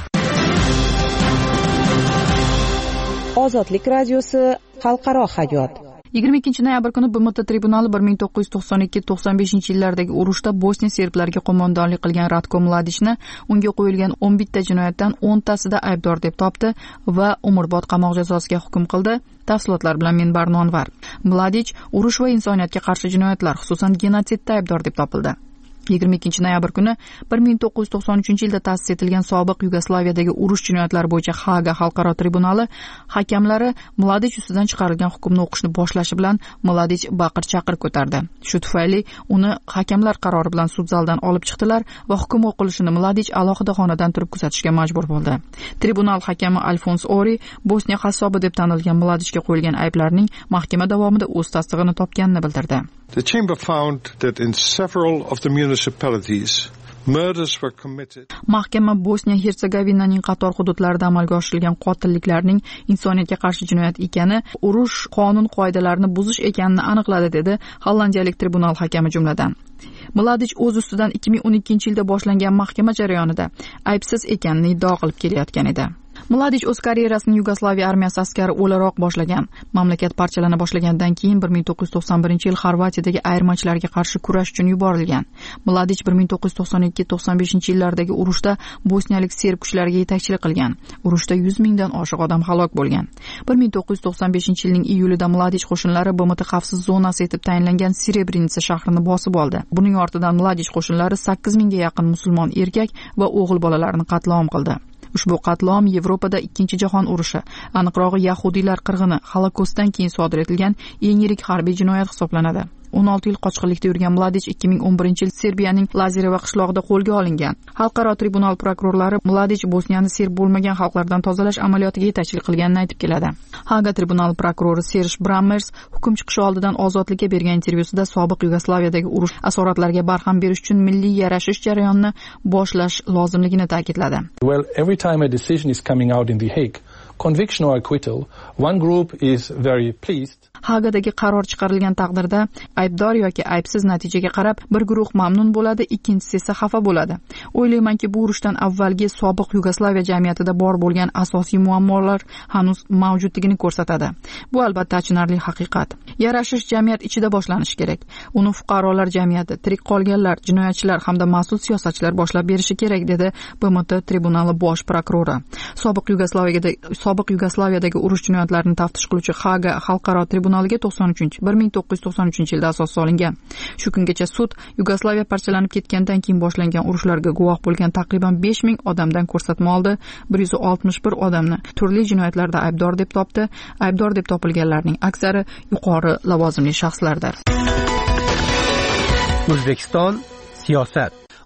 Ozodlik radiosi xalqaro hayot. yigirma ikkinchi noyabr kuni B M T tribunali bir ming to'qqiz yuz to'qson ikki to'qson beshinchi yillardagi urushda Bosniya serblariga qo'mondonlik qilgan Ratko Mladicni unga qo'yilgan o'n bitta jinoyatdan o'ntasida aybdor deb topdi va umrbod qamoq jazosiga hukm qildi. Tafsilotlar bilan men Barnonvar. Mladic urush va insoniyatga qarshi jinoyatlar, xususan genotsidda aybdor deb topildi. yigirma ikkinchi noyabr kuni bir ming to'qqiz yuz to'qson uchinchi yilda ta'sis etilgan sobiq Yugoslaviyadagi urush jinoyatlari bo'yicha Haga xalqaro tribunali hakamlari Mladic ustidan chiqarilgan hukmni o'qishni boshlashi bilan Mladic baqir-chaqir ko'tardi. Shu tufayli uni hakamlar qarori bilan sud zalidan olib chiqdilar va hukm o'qilishini Mladic alohida xonadan turib kuzatishga majbur bo'ldi. Tribunal hakami Alfons Ori Bosniya qassobi deb tanilgan Mladicga qo'yilgan ayblarning mahkama davomida o'z tasdig'ini topganini bildirdi. The chamber found that in several of the municipalities murders were committed. Mahkama Bosniya-Hersegovinaning qator hududlarida amalga oshirilgan qotilliklarning insoniyatga qarshi jinoyat ekani, urush qonun qoidalarini buzish ekanini aniqladi, dedi Hollandiyalik tribunal hakami jumladan. Mladic o'z ustidan ikki ming o'n ikkinchi yilda boshlangan mahkama jarayonida aybsiz ekanini iddao qilib kelayotgan edi. Mladic o'z karyerasini Yugoslaviya armiyasi askari o'laroq boshlagan. Mamlakat parchalana boshlagandan keyin bir ming to'qqiz yuz to'qson birinchi yil Xorvatiyadagi ayirmachilarga qarshi kurash uchun yuborilgan. Mladic bir ming to'qqiz yuz to'qson ikki to'qson beshinchi yillardagi urushda bosniyalik serb kuchlariga yetakchilik qilgan. Urushda yuz mingdan oshiq odam halok bo'lgan. bir ming to'qqiz yuz to'qson beshinchi yilning iyulida Mladic qo'shinlari B M T xavfsiz zonasi etib tayinlangan Srebrenica shahrini bosib oldi. Buning ortidan Mladic qo'shinlari sakkiz mingga yaqin musulmon erkak va o'g'il bolalarni qatl-om qildi. Ushbu qatl-om Yevropada ikkinchi jahon urushi, aniqrog'i yahudiylar qirg'ini, Holokostdan keyin sodir etilgan eng yirik harbiy jinoyat hisoblanadi. o'n olti yil qochqinlikda yurgan Mladic ikki ming o'n birinchi yil Serbiyaning Lazareva qishlog'ida qo'lga olingan. Xalqaro tribunal prokurorlari Mladic Bosniyani serb bo'lmagan xalqlardan tozalash amaliyotiga yetakchilik qilganini aytib keladi. Haga tribunal prokurori Serj Brammers hukm chiqishi oldidan ozodlikka bergan intervyusida sobiq Yugoslaviyadagi urush asoratlariga barham berish uchun milliy yarashish jarayonini boshlash lozimligini ta'kidladi. Well, every time a decision is coming out in The Hague, conviction or acquittal, one group is very pleased. Hagadagi qaror chiqarilgan taqdirda aybdor yoki aybsiz natijaga qarab bir guruh mamnun bo'ladi, ikkinchisi esa xafa bo'ladi. O'ylaymanki, bu urushdan avvalgi sobiq Yugoslaviya jamiyatida bor bo'lgan asosiy muammolar hanuz mavjudligini ko'rsatadi. Bu albatta achinarli haqiqat. Yarashish jamiyat ichida boshlanishi kerak. Uni fuqarolar jamiyati, tirik qolganlar, jinoyatchilar hamda mas'ul siyosatchilar boshlab berishi kerak, dedi B M T tribunali bosh prokurori. Sobiq Yugoslaviyada sobiq Yugoslaviyadagi urush jinoyatlarini taftish qiluvchi Haga xalqaro tribunaliga to'qson uchinchi bir ming to'qqiz yuz to'qson uchinchi yilda asos solingan. Shu kungacha sud Yugoslaviya parchalanib ketgandan keyin boshlangan urushlarga guvoh bo'lgan taqriban besh ming odamdan ko'rsatma oldi. bir yuz oltmish bir odamni turli jinoyatlarda aybdor deb topdi. Aybdor deb topilganlarning aksari yuqori lavozimli shaxslardir. O'zbekiston siyosat.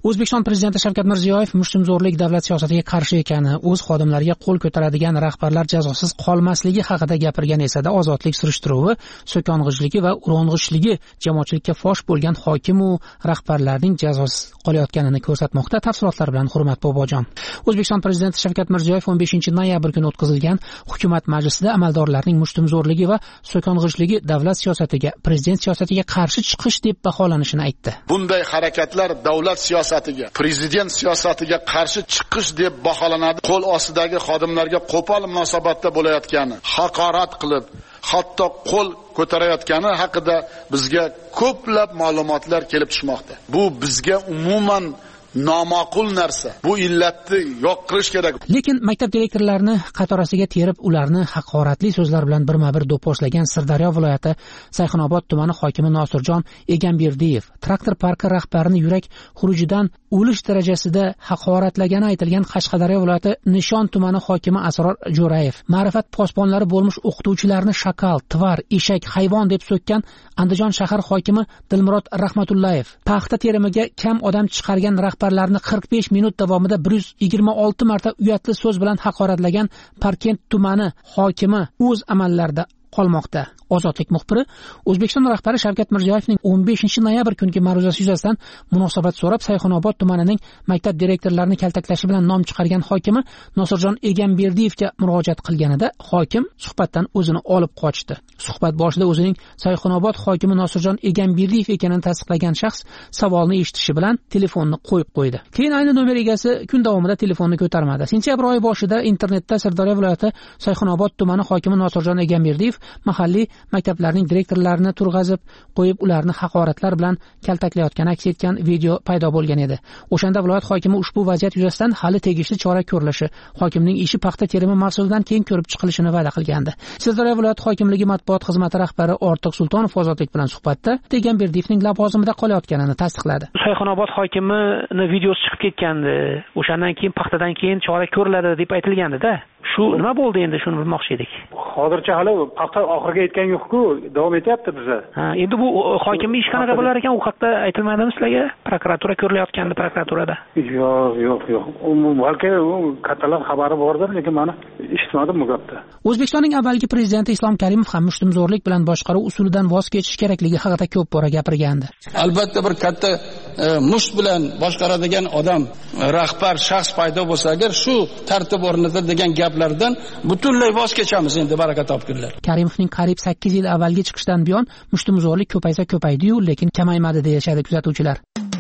O'zbekiston prezidenti Shavkat Mirziyoyev mushtumzo'rlik davlat siyosatiga qarshi ekani, o'z xodimlariga qo'l ko'taradigan rahbarlar jazosiz qolmasligi haqida gapirgan esa-da ozodlik surishtiruvi, so'kong'ichligi va urong'ichligi jamoatchilikka fosh bo'lgan hokim u rahbarlarning jazosiz qolayotganini ko'rsatmoqda. Tafsilotlar bilan Hurmat Bobojon. O'zbekiston prezidenti Shavkat Mirziyoyev o'n beshinchi noyabr kuni o'tkazilgan hukumat majlisida amaldorlarning mushtumzo'rligi va so'kong'ichligi davlat siyosatiga, prezident siyosatiga qarshi chiqish deb baholanishini aytdi. Bunday harakatlar davlat siyosatiga, prezident siyosatiga qarshi chiqish deb baholanadi. Qo'l ostidagi xodimlarga qo'pol munosabatda bo'layotgani, haqorat qilib, hatto qo'l ko'tarayotgani haqida bizga ko'plab ma'lumotlar kelib tushmoqda. Bu bizga umuman nomaqul narsa. Bu illatni yo'q qilish kerak. Lekin maktab direktorlarini qatorasiga terib, ularni haqoratli so'zlar bilan birma-bir do'pposlagan Sirdaryo viloyati Sayxunobod tumani hokimi Nosirjon Egamberdiyev traktor parki rahbarini yurak xurujidan o'lish darajasida haqoratlagani aytilgan Qashqadaryo viloyati Nishon tumani hokimi Asror Jo'rayev ma'rifat posbonlari bo'lmish o'qituvchilarni shakal, tvar, eshak, hayvon deb so'kkan Andijon shahar hokimi Dilmurod Rahmatullayev paxta terimiga kam odam chiqargan rahbarlarni qirq besh minut davomida bir yuz yigirma olti marta uyatli so'z bilan haqoratlagan Parkent tumani hokimi o'z amallarida qolmoqda. Ozodlik muxbiri O'zbekiston rahbari Shavkat Mirziyoyevning o'n beshinchi noyabr kungi ma'ruzasi yuzasidan munosabat so'rab Sayxunobod tumanining maktab direktorlarini kaltaklashi bilan nom chiqargan hokimi Nosirjon Egamberdiyevga murojaat qilganida hokim suhbatdan o'zini olib qochdi. Suhbat boshida o'zining Sayxunobod hokimi Nosirjon Egamberdiyev ekanini tasdiqlagan shaxs savolni eshitishi bilan telefonni qo'yib qo'ydi. Keyin ayni nomer egasi kun davomida telefonni ko'tarmadi. Sentyabr oyi boshida internetda Sirdaryo viloyati Sayxunobod tumani hokimi Nosirjon Egamberdiyev mahalliy maktablarning direktorlarini turg'azib qo'yib, ularni haqoratlar bilan kaltaklayotgani aks etgan video paydo bo'lgan edi. O'shanda viloyat hokimi ushbu vaziyat yuzasidan hali tegishli chora ko'rilishi, hokimning ishi paxta terimi mavzusidan keyin ko'rib chiqilishini va'da qilgandi. Sirdaryo viloyat hokimligi matbuot xizmati rahbari Ortiq Sultonov Ozodlik bilan suhbatda Egamberdiyevning lavozimida qolayotganini tasdiqladi. Sayxunobod hokimini videosi chiqib ketgandi. O'shandan keyin paxtadan keyin chora ko'riladi deb aytilgandi-da. Shu nima bo'ldi endi, shuni bilmoqchi edik. Hozircha hali paxta oxiriga yetgan yo'q-ku, davom etyapti bizda. Ha, endi bu hokimning ish qanaqa bo'lar ekan, u haqda aytilmadimi sizlarga? Prokuratura ko'rilayotgandi prokuraturada. Yo'q, yo'q, yo'q. Balki kattalar xabari bordir, lekin mana eshitmadim bu gapni. O'zbekistonning avvalgi prezidenti Islom Karimov ham mushtumzo'rlik bilan boshqaruv usulidan voz kechish kerakligi haqida ko'p bora gapirgandi. Albatta bir katta e, musht bilan boshqaradigan odam, rahbar shaxs paydo bo'lsa agar shu tartib o'rnatiladi degan gaplardan butunlay voz kechamiz endi, baraka topkunlar. Karimovning qariyb sakkiz yil avvalgi chiqishdan buyon mushtumzo'rlik ko'paysa ko'paydi-yu, lekin kamaymadi deyishadi kuzatuvchilar.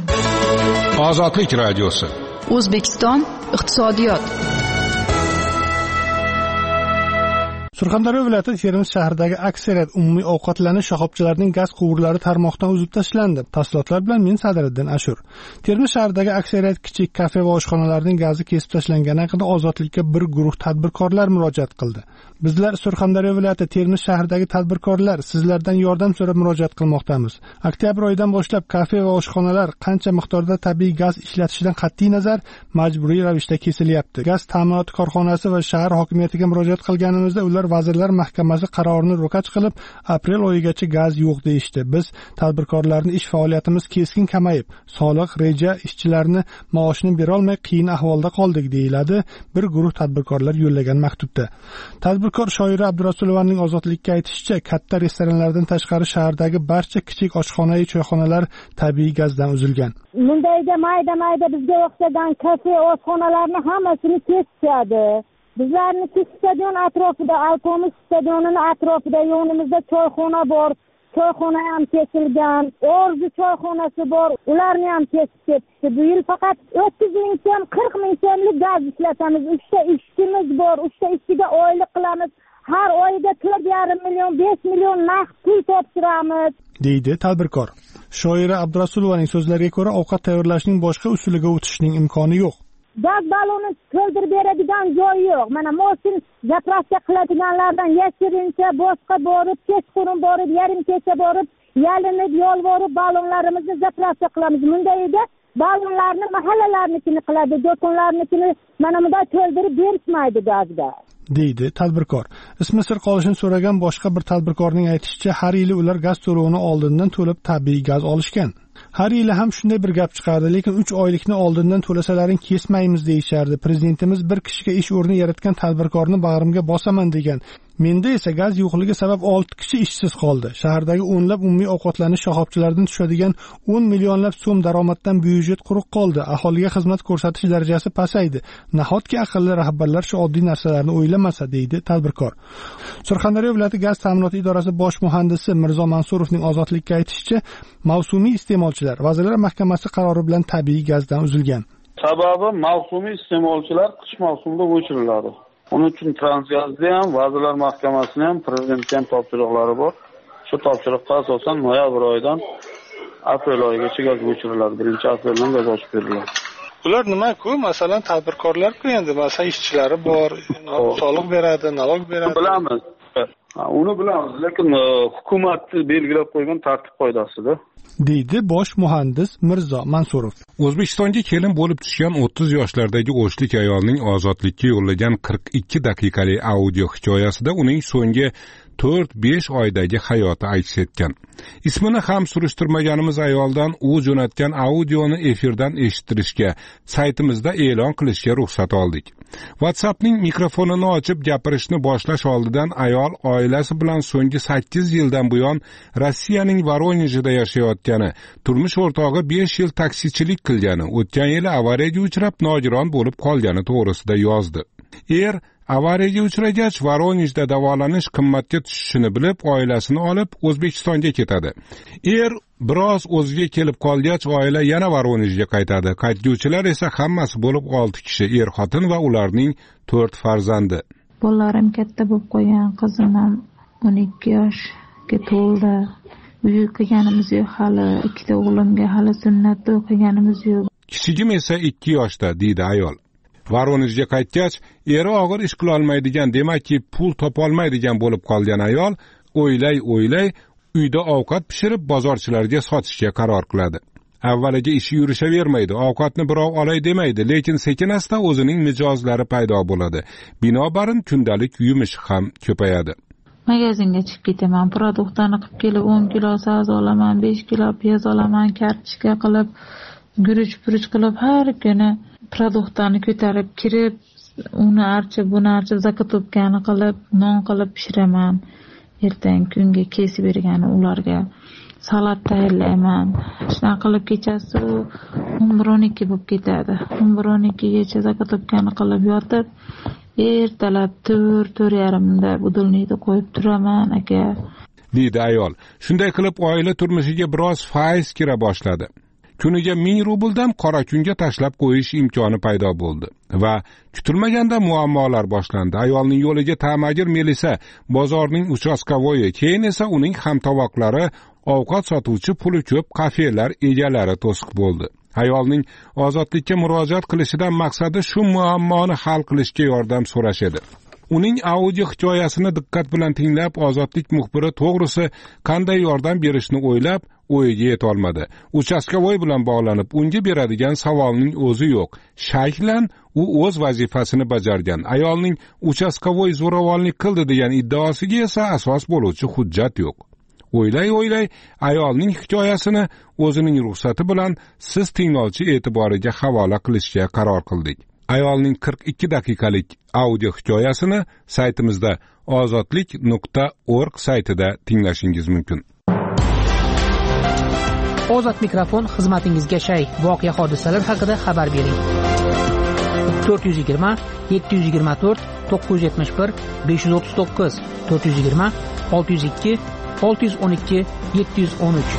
Ozodlik radiosi. O'zbekiston iqtisodiyot. Surxondaryo viloyati Termiz shahridagi aksariyat umumiy ovqatlanish shoxobchalarining gaz quvurlari tarmoqdan uzib tashlandi. Tafsilotlar bilan men Sadiriddin Ashur. Termiz shahridagi aksariyat kichik kafe va oshxonalarning gazi kesib tashlangani haqida Ozodlikka bir guruh tadbirkorlar murojaat qildi. Bizlar Surxondaryo viloyati Termiz shahridagi tadbirkorlar sizlardan yordam so'rab murojaat qilmoqdamiz. Oktyabr oyidan boshlab kafe va oshxonalar qancha miqdorda tabiiy gaz ishlatishidan qat'iy nazar majburiy ravishda kesilyapti. Gaz ta'minoti korxonasi va shahar hokimiyatiga murojaat qilganimizda ular Vazirlar Mahkamasi qarorini ro'kach qilib, aprel oyigacha gaz yo'q deyishdi. Biz tadbirkorlarning ish faoliyatimiz keskin kamayib, soliq, reja, ishchilarni maoshini bera olmay qiyin ahvolda qoldik, deyiladi bir guruh tadbirkorlar yo'llagan maktubda. Tadbirkor shoira Abdurasulovaning Ozodlikka aytishicha, katta restoranlardan tashqari shahardagi barcha kichik oshxona va choyxonalar tabiiy gazdan uzilgan. Bundayda mayda-mayda bizga o'xshagan kafe, oshxonalarni hammasini kesishadi. Bizlarniki stadion atrofida, Alpomish stadionining atrofida yonimizda choyxona bor. Choyxona ham kesilgan, Orzu choyxonasi bor, ularni ham kesib ketishdi. Bu yil faqat o'ttiz ming so'm, qirq ming so'mlik gaz ishlatamiz. uchta ishchimiz bor, uchta ishchiga oylik qilamiz. Har oyda to'rt yarim million, besh million naqd pul topshiramiz, deydi tadbirkor. Shoira Abdurasulovaning so'zlariga ko'ra, ovqat tayyorlashning boshqa usuliga o'tishning imkoni yo'q. Gaz baloni to'ldirib beradigan joy yo'q. Mana mosin zapravka qiladiganlardan yashirincha boshqa borib, kechqurun borib, yarim kecha borib, yalinib, yolvorib balonlarimizni zapravka qilamiz. Bunday edi, balonlarni mahallalarnikini qiladi, do'konlarnikini mana bunday to'ldirib berishmaydi gazga, deydi tadbirkor. Ismi sir qolishini so'ragan boshqa bir tadbirkorning aytishicha, har yili ular gaz to'lovini oldindan to'lib tabiiy gaz olishgan. Har yili ham shunday bir gap chiqardi, lekin uch oylikni oldindan to'lasalaring kesmaymiz deyishardi. Prezidentimiz bir kishiga ish o'rni yaratgan tadbirkorni bag'rimga bosaman degan. Menda esa gaz yo'qligi sabab olti kishi ishsiz qoldi. Shahardagi o'nlab umumiy ovqatlanish shoxobchalaridan tushadigan o'n millionlab so'm daromaddan byudjet quruq qoldi. Aholiga xizmat ko'rsatish darajasi pasaydi. Nahotki aqlli rahbarlar shu oddiy narsalarni o'ylamasa, deydi tadbirkor. Surxondaryo viloyati gaz ta'minoti idorasi bosh muhandisi Mirzo Mansurovning Ozodlikka aytishicha, mavsumiy iste'molchilar Vazirlar Mahkamasi qarori bilan tabiiy gazdan uzilgan. Sababi mavsumiy iste'molchilar qish mavsumida o'chiriladi. Uning uchun Transgazda ham, Vazirlar Mahkamasining ham, Prezidentning ham topshiriqlari bor. Shu topshiriqqa asosan noyabr oyidan aprel oyigacha gaz o'chiriladi. birinchi apreldan gaz ochib beriladi. Bular nima-ku? Masalan, tadbirkorlar-ku endi, masalan, ishchilari bor, soliq beradi, nalog beradi. Bilamiz. Uni bilamiz, lekin hukumat belgilab qo'ygan tartib-qoidasida. deydi bosh muhandis Mirzo Mansurov. O'zbekistonga kelin bo'lib tushgan o'ttiz yoshlardagi o'shlik ayolning ozodlikka yo'llagan qirq ikki daqiqalik audio hikoyasida uning so'nggi to'rt besh oydagi hayoti aks etgan. Ismini ham surishtirmaganimiz ayoldan u jo'natgan audioni efirdan eshittirishga, saytimizda e'lon qilishga ruxsat oldik. WhatsAppning mikrofonini ochib gapirishni boshlash oldidan ayol oilasi bilan so'nggi sakkiz yildan buyon Rossiyaning Voronejida yashayotgani, turmush o'rtog'i besh yil taksichilik qilgani, o'tgan yili avariyaga uchrab nogiron bo'lib qolgani to'g'risida yozdi. Er avariyaga uchragach Voronejda davolanish qimmatga tushishini bilib, oilasini olib O'zbekistonga ketadi. Er biroz o'ziga kelib qolgach, oila yana Voronejga qaytadi. Qaytguvchilar esa hammasi bo'lib olti kishi, er xotin va ularning to'rt farzandi. Bolalarim katta bo'lib qolgan, qizim ham o'n ikki yoshga to'ldi. Uy qilganimiz yo'q hali, ikkita o'g'limga hali sunnatda o'qiganimiz yo'q. Kichigim esa ikki yoshda, deydi ayol. Voronejga qaytgach, eri og'ir ish qila olmaydigan, demakki pul topolmaydigan bo'lib qolgan ayol o'ylay-o'ylay uyda ovqat pishirib bozorchilarga sotishga qaror qiladi. Avvaliga ishi yurishavermaydi, ovqatni birov olay demaydi, lekin sekin-asta o'zining mijozlari paydo bo'ladi. Binobarin kundalik yumush ham ko'payadi. Magazinga chiqib ketaman, produktlarni qilib kelib o'n kilo sabzi olaman, besh kilo piyoz olaman, kartoshka qilib, guruch-puruch qilib har kuni produktlarni ko'tarib kirib, uni archib, buni archib, zakotubkani qilib, non qilib pishiraman. Ertangi kunga kesib bergani ularga salat tayyorlayman. Shunaqa qilib kechasi o'n bir o'n ikki bo'lib ketadi. o'n bir o'n ikkigacha zakotubkani qilib yotib, ertalab to'rt to'rt yarimda budilnikda qo'yib turaman aka, deydi ayol. Shunday qilib oila turmushiga biroz faiz kira boshladi. Kuniga ming rubldan qora kunga tashlab qo'yish imkoni paydo bo'ldi va kutilmaganda muammolar boshlandi. Ayolning yo'liga ta'magir Melisa, bozorning uchastkavoyi, keyin esa uning hamtovoqlari, ovqat sotuvchi, puli ko'p kafelar egalari to'siq bo'ldi. Ayolning ozodlikka murojaat qilishidan maqsadi shu muammoni hal qilishga yordam so'rash edi. Uning audio hikoyasini diqqat bilan tinglab, Ozodlik muxbiri to'g'risi qanday yordam berishni o'ylab, o'yiga yeta olmadi. Uchastkavoy bilan bog'lanib, unga beradigan savolning o'zi yo'q. Shayxlan u o'z vazifasini bajargan. Ayolning uchastkavoy zo'ravonlik qildi degan iddaosiga esa asos bo'luvchi hujjat yo'q. O'ylay-o'ylay ayolning hikoyasini o'zining ruxsati bilan siz tinglovchi e'tiboriga havola qilishga qaror qildik. Ayolning qirq ikki daqiqalik audio hikoyasini saytimizda ozodlik nuqta org saytida tinglashingiz mumkin. Ozod mikrofon xizmatingizga shay. Voqea hodisalar haqida xabar bering. to'rt yuz yigirma yetti yuz yigirma to'rt to'qqiz yuz yetmish bir besh yuz o'ttiz to'qqiz to'rt yuz yigirma olti yuz ikki olti yuz o'n ikki yetti yuz o'n uch.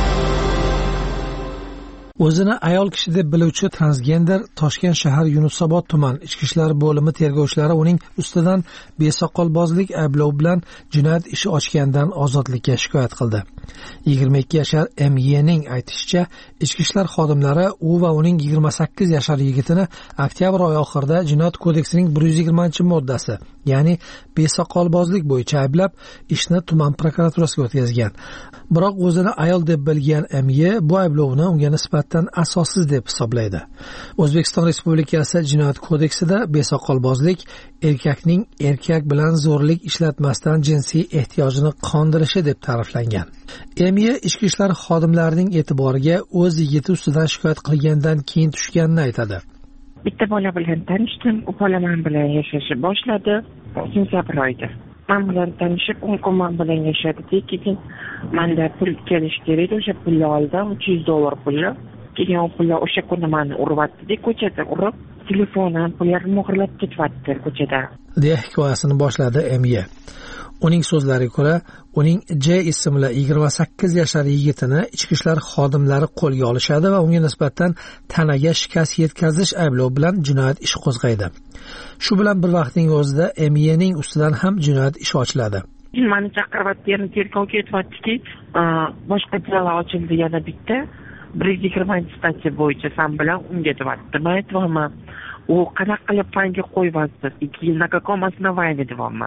O'zini ayol kishi deb biluvchi transgender Toshkent shahar Yunusobod tuman ichki ishlar bo'limi tergovchilari uning ustidan besoqolbozlik ayblov bilan jinoyat ishi ochgandan ozodlikka shikoyat qildi. yigirma ikki yashar M Y ning aytishicha, ichki ishlar xodimlari u va uning yigirma sakkiz yashar yigitini oktyabr oyi oxirida Jinoyat kodeksining bir yuz yigirmanchi moddasi, ya'ni besoqolbozlik bo'yicha ayblab, ishni tuman prokuraturasiga o'tkazgan. Biroq o'zini ayol deb bilgan M Y bu ayblovni unga nisbatan nisbatan asossiz deb hisoblaydi. O'zbekiston Respublikasi Jinoyat kodeksida besoqolbozlik erkakning erkak bilan zo'rlik ishlatmasdan jinsiy ehtiyojini qondirishi deb ta'riflangan. Emiya ichki ishlar xodimlarining e'tiboriga o'z yigiti ustidan shikoyat qilgandan keyin tushganini aytadi. Bitta bola bilan tanishdim, u bola men bilan yashashni boshladi sentabr oyida. Men bilan tanishib, u men bilan yashadi. Keyin menda pul kelish kerak, o'sha pulni oldim, uch yuz dollar pulni. Keyin u pulni o'sha kuni meni urvatdi, ko'chada urib, telefonim, pullarimni o'g'irlab ketyapti ko'chada. deya hikoyasini boshladi Emiya. Uning so'zlariga ko'ra, uning J ismli yigirma sakkiz yashar yigitini ichki ishlar xodimlari qo'lga olishadi va unga nisbatan tanaga shikast yetkazish ayblovi bilan jinoyat ishi qo'zg'aydi. Shu bilan bir vaqtning o'zida Emiyaning ustidan ham jinoyat ishi ochiladi. Meni chaqirib yerni tergovga aytibdi-ki, boshqa jinoyat ochildi yana bitta bir yuz yigirmanchi statiya bo'yicha san bilan unga deyapti. Men aytibman, u qanaqa qilib panga qo'yibsiz? ikki yil на каком основании deyapman.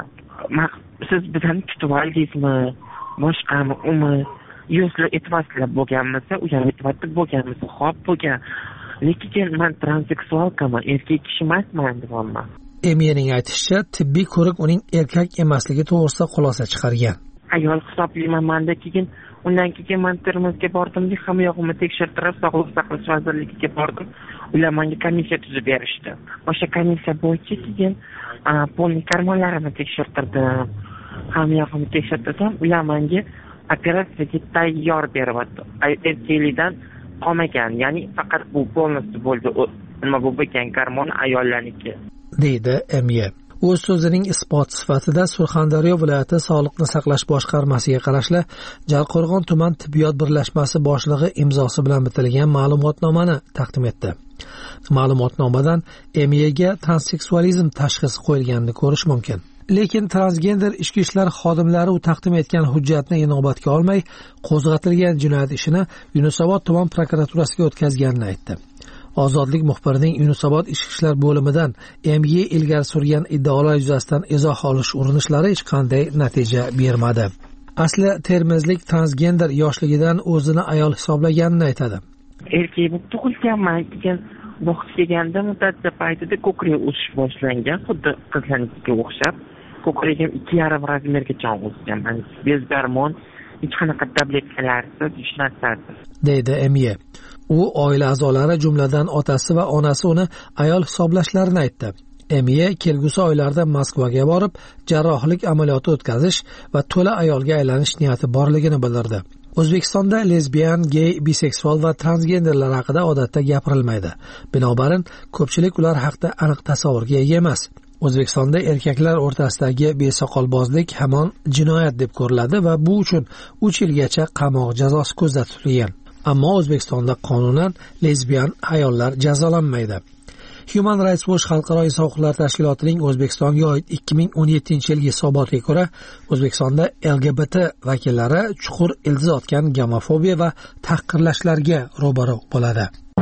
Siz bizani kutib oldingizmi? Boshqami, umi yuzli etvaslar bo'lganmisa, u ham etvatib bo'lganmisa, xo'p bo'lgan. Lekin men transseksualkaman, erkak kishi emasman deyapman. Emiyaning aytishicha, tibbiy ko'rik uning erkak emasligi to'g'risida xulosa chiqargan. Ayol hisoblayman menda. Keyin undan keyin men Termizga bordim, hamma yog'imni tekshirtirib, Sog'liqni saqlash vazirligiga bordim. Ular menga komissiya tuzib berishdi. O'sha komissiya bo'yicha keyin polni karmonlarimni tekshirtirdim. Hamma yog'imni tekshirtirdim. Ular menga operatsiyaga tayyor beryapti. Erkaklikdan qolmagan, ya'ni faqat bu polnosti bo'ldi. Nima bu bo'lgan karmon ayollarniki, deydi Emiya. O'z so'zining isbot sifatida Surxondaryo viloyati Sog'liqni saqlash boshqarmasiga qarashli Jalqo'rg'on tuman tibbiyot birlashmasi boshlig'i imzosi bilan bitilgan ma'lumotnomani taqdim etdi. Ma'lumotnomadan Emiyaga transseksualizm tashxisi qo'yilganini ko'rish mumkin. Lekin transgender ichki ishlar xodimlari u taqdim etgan hujjatni inobatga olmay, qo'zg'atilgan jinoyat ishini Yunusobod tuman prokuraturasiga o'tkazganini aytdi. Ozodlik muxbirining Yunusobod ichki ishlar bo'limidan M Y ilgari surgan iddaolar yuzasidan izoh olish urinishlari hech qanday natija bermadi. Asli termizlik transgender yoshligidan o'zini ayol hisoblaganini aytadi. Erkak bo'lib tug'ilganman, keyin boqib kelganda muddatda paytida ko'krak o'sish boshlangan, xuddi qizlarnikiga o'xshab. Ko'kragim ikki yarim razmergacha o'sgan. Men bez darmon, hech qanaqa tabletkalarsiz ishlatadi, deydi M Y. U oila a'zolari, jumladan otasi va onasi uni ayol hisoblashlarini aytdi. M Y kelgusi oylarda Moskvaga borib, jarrohlik amaliyoti o'tkazish va to'la ayolga aylanish niyati borligini bildirdi. O'zbekistonda lesbiyan, gey, biseksual va transgenderlar haqida odatda gapirilmaydi. Binobarin, ko'pchilik ular haqida aniq tasavvurga ega emas. O'zbekistonda erkaklar o'rtasidagi besoqolbozlik hamon jinoyat deb ko'riladi va bu uchun uch yilgacha qamoq jazosi ko'zda tutilgan. Ammo O'zbekistonda qonunan lesbiyan ayollar jazolanmaydi. Human Rights Watch xalqaro inson huquqlari tashkilotining O'zbekistonga oid ikki ming o'n yettinchi yilgi hisobotiga ko'ra, O'zbekistonda L G B T vakillari chuqur ildiz otgan gomofobiya va tahqirlashlarga ro'baro bo'ladi.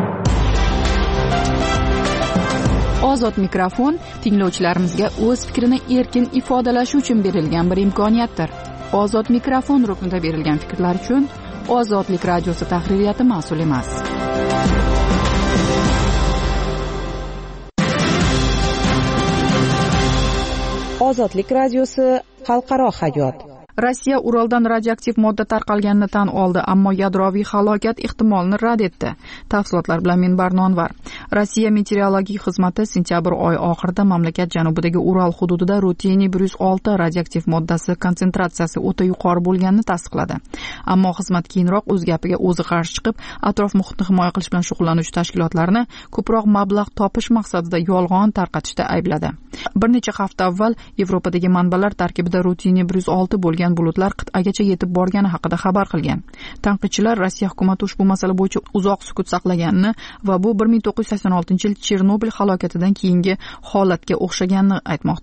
Ozod mikrofon tinglovchilarimizga o'z fikrini erkin ifodalashi uchun berilgan bir imkoniyatdir. Ozod mikrofon ruknida berilgan fikrlar uchun Ozodlik radiosi tahririyati mas'ul emas. Ozodlik radiosi xalqaro hayot. Rossiya Uraldan radioaktiv modda tarqalganini tan oldi, ammo yadroviy halokat ehtimolini rad etdi. Tafsilotlar bilan men Barnonvar. Rossiya meteorologiya xizmati sentabr oy oxirida mamlakat janubidagi Ural hududida rutiniy bir yuz olti radioaktiv moddasi konsentratsiyasi o'ta yuqori bo'lganini tasdiqladi. Ammo xizmat keyinroq o'z gapiga o'zi qarshi chiqib, atrof muhitni himoya qilish bilan shug'ullanuvchi tashkilotlarni ko'proq mablag' topish maqsadida yolg'on tarqatishda aybladi. Bir necha hafta avval Yevropadagi manbalar tarkibida rutiniy bir yuz olti bo'lgan bulutlar qit'agacha yetib borgani haqida xabar qilgan. Tanqidchilar Rossiya hukumati ushbu masala bo'yicha uzoq sukut saqlaganini va bu bir ming to'qqiz yuz sakson oltinchi yil Chernobil halokatidan keyingi holatga o'xshaganini aytmoqda.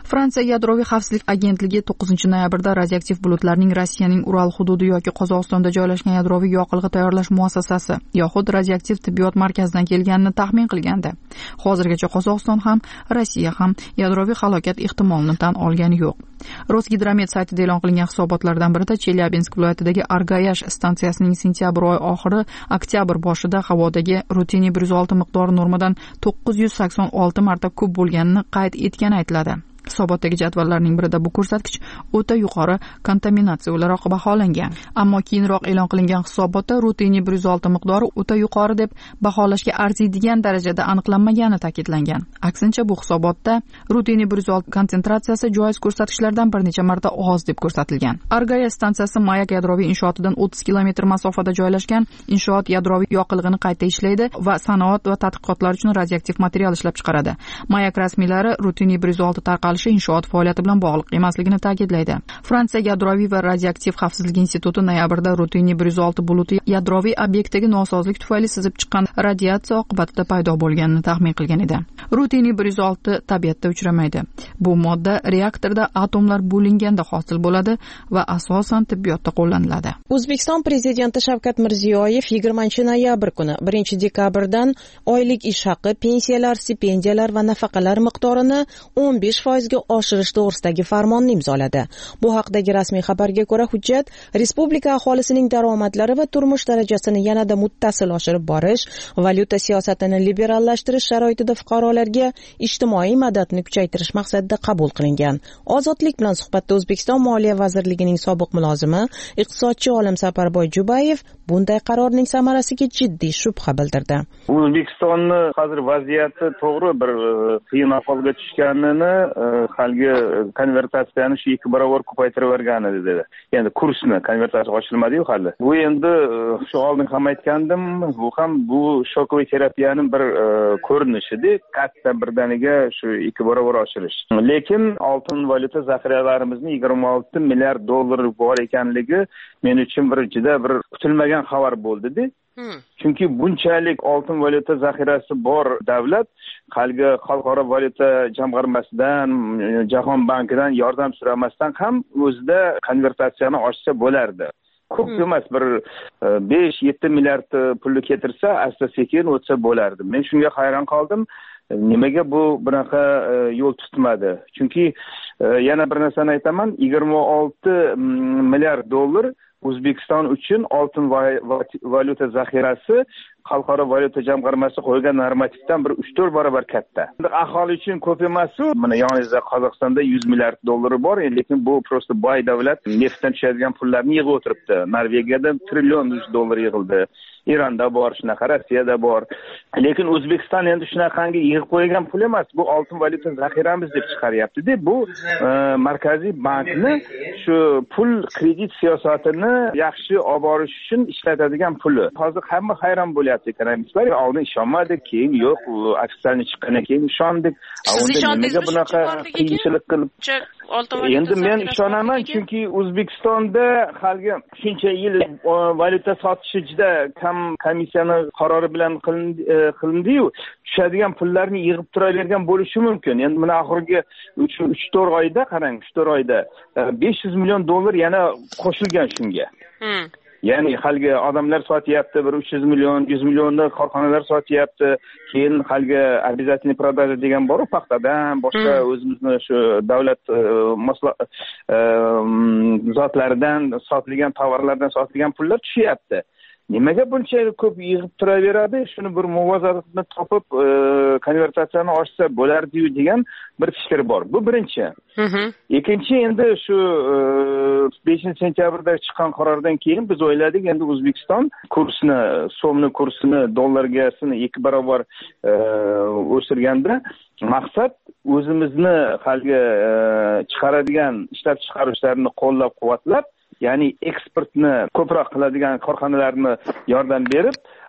Fransiya yadroviy xavfsizlik agentligi to'qqizinchi noyabrda radioaktiv bulutlarning Rossiyaning Ural hududi yoki Qozog'istonda joylashgan yadroviy yoqilg'i tayyorlash muassasasi yoxud radioaktiv tibbiyot markazidan kelganini taxmin qilgandi. Hozirgacha Qozog'iston ham, Rossiya ham yadroviy halokat ehtimolini tan olgani yo'q. Rosgidromet saytida e'lon qilingan hisobotlardan birida Chelyabinsk viloyatidagi Argayash stansiyasining sentyabr oyi oxiri oktyabr boshida havodagi rutiniy bir yuz olti miqdori normadan to'qqiz yuz sakson olti marta ko'p bo'lganini qayd etgani aytiladi. Hisobotdagi jadvallarning birida bu ko'rsatkich o'ta yuqori kontaminatsiya o'laroq baholangan. Ammo keyinroq e'lon qilingan hisobotda rutiniy bir yuz olti miqdori o'ta yuqori deb baholashga arziydigan darajada aniqlanmagani ta'kidlangan. Aksincha, bu hisobotda rutiniy bir yuz olti konsentratsiyasi joiz ko'rsatkichlardan bir necha marta oz deb ko'rsatilgan. Argaya stansiyasi Mayak yadroviy inshootidan o'ttiz kilometr masofada joylashgan. Inshoot yadroviy yoqilg'ini qayta ishlaydi va sanoat va tadqiqotlar uchun radioaktiv material ishlab chiqaradi. Mayak rasmiylari rutiniy bir yuz olti tarqalishi inshoot faoliyati bilan bog'liq emasligini ta'kidlaydi. Fransiya yadroviy va radioaktiv xavfsizlik instituti noyabrda rutiniy bir yuz olti buluti yadroviy obyektdagi nosozlik tufayli sizib chiqqan radiatsiya oqibatida paydo bo'lganini taxmin qilgan edi. Rutiniy bir yuz olti tabiatda uchramaydi. Bu modda reaktorda atomlar bo'linganda hosil bo'ladi va asosan tibbiyotda qo'llaniladi. O'zbekiston prezidenti Shavkat Mirziyoyev yigirmanchi noyabr kuni birinchi dekabrdan oylik ish haqi, pensiyalar, stipendiyalar va nafaqalar miqdorini o'n besh foiz ga oshirish to'g'risidagi farmonni imzoladi. Bu haqdagi rasmiy xabarga ko'ra, hujjat respublika aholisining daromadlari va turmush darajasini yanada muttasil oshirib borish, valyuta siyosatini liberallashtirish sharoitida fuqarolarga ijtimoiy madadni kuchaytirish maqsadida qabul qilingan. Ozodlik bilan suhbatda O'zbekiston Moliya vazirligining sobiq mulozimi, iqtisodchi Olim Safarboy Jubayev bunday qarorning samarasiga jiddiy shubha bildirdi. O'zbekistonni hozir vaziyati to'g'ri bir qiyin ahvolga tushganini halgi konvertatsiyani shu ikki barobar ko'paytirib bergan edi dedi. Endi kursni konvertatsiya ochilmadi-yu hali. Bu endi shu oldin ham aytgandim, bu ham bu shokoviy terapiyaning bir ko'rinishidir. Katta birdaniga shu ikki barobar oshirish. Lekin oltin valyuta zaxiralarimizni yigirma olti milliard dollar bor ekanligi men uchun bir juda bir kutilmagan xabar bo'ldi-da. Chunki bunchalik oltin valyuta zaxirasi bor davlat halgi xalqaro valyuta jamg'armasidan, Jahon bankidan yordam so'ramasdan ham o'zida konvertatsiyani ochsa bo'lardi. Ko'p emas, bir besh yetti milliard pulni keltirsa, asta-sekin o'tsa bo'lardi. Men shunga hayron qoldim. Nimaga bu bunaqa yo'l tutmadi? Chunki yana bir narsani aytaman, yigirma olti milliard dollar O'zbekiston uchun oltin valyuta zaxirasi xalqaro valyuta jamg'armasi qo'ygan normativdan bir uch to'rt barobar katta. Aholi uchun ko'p emas-ku. Mana yoningizda Qozog'istonda yuz milliard dollari bor, lekin bu prosta boy davlat neftdan tushadigan pullarni yig'ib o'tiribdi. Norvegiyada trillion dollar yig'ildi. Ironda bor, shunaqa Rossiyada bor. Lekin O'zbekiston endi shunaqangi yig'ib qo'ygan pul emas, bu oltin valyuta zaxiramiz deb chiqaryapti-da. Bu markaziy bankni shu pul kredit siyosatini yaxshi olib borish uchun ishlatadigan puli. Hozir hamma hayron bo'lyapti ekonomistlar. Oldin ishonmadik, keyin yo'q, ofitsialni chiqqandan keyin ishondik. Nega bunaqa qiyinchilik qilib? Endi men ishonaman, chunki O'zbekistonda halgi shuncha yil valyuta sotishi juda kam komissiyani qarori bilan qilindi-yu, tushadigan pullarni yig'ib turavergan bo'lishi mumkin. Endi mana oxirgi uch to'rt oyda, qarang, uch to'rt oyda besh yuz million dollar yana qo'shilgan shunga. Ya'ni halgi odamlar sotyapti, bir uch yuz million, yuz millionni korxonalar sotyapti. Keyin halgi обязательный продажа degan bor, paxtadan boshqa o'zimizni shu davlat zotlaridan sotilgan tovarlardan sotilgan pullar tushyapti. Nimaga buncha ko'p yig'ib turaveradi? Shuni bir muvozanatni topib, konvertatsiyani ochsa bo'lardi-yu degan bir fikr bor. Bu birinchi. Ikkinchi, endi shu beshinchi sentyabrda chiqqan qarordan keyin biz o'yladik, endi O'zbekiston kursini, so'mni kursini dollargasini ikki barobar o'stirganda maqsad o'zimizni halgi chiqaradigan ishlab chiqaruvchilarni qo'llab-quvvatlab, ya'ni eksportni ko'proq qiladigan korxonalarni yordam berib,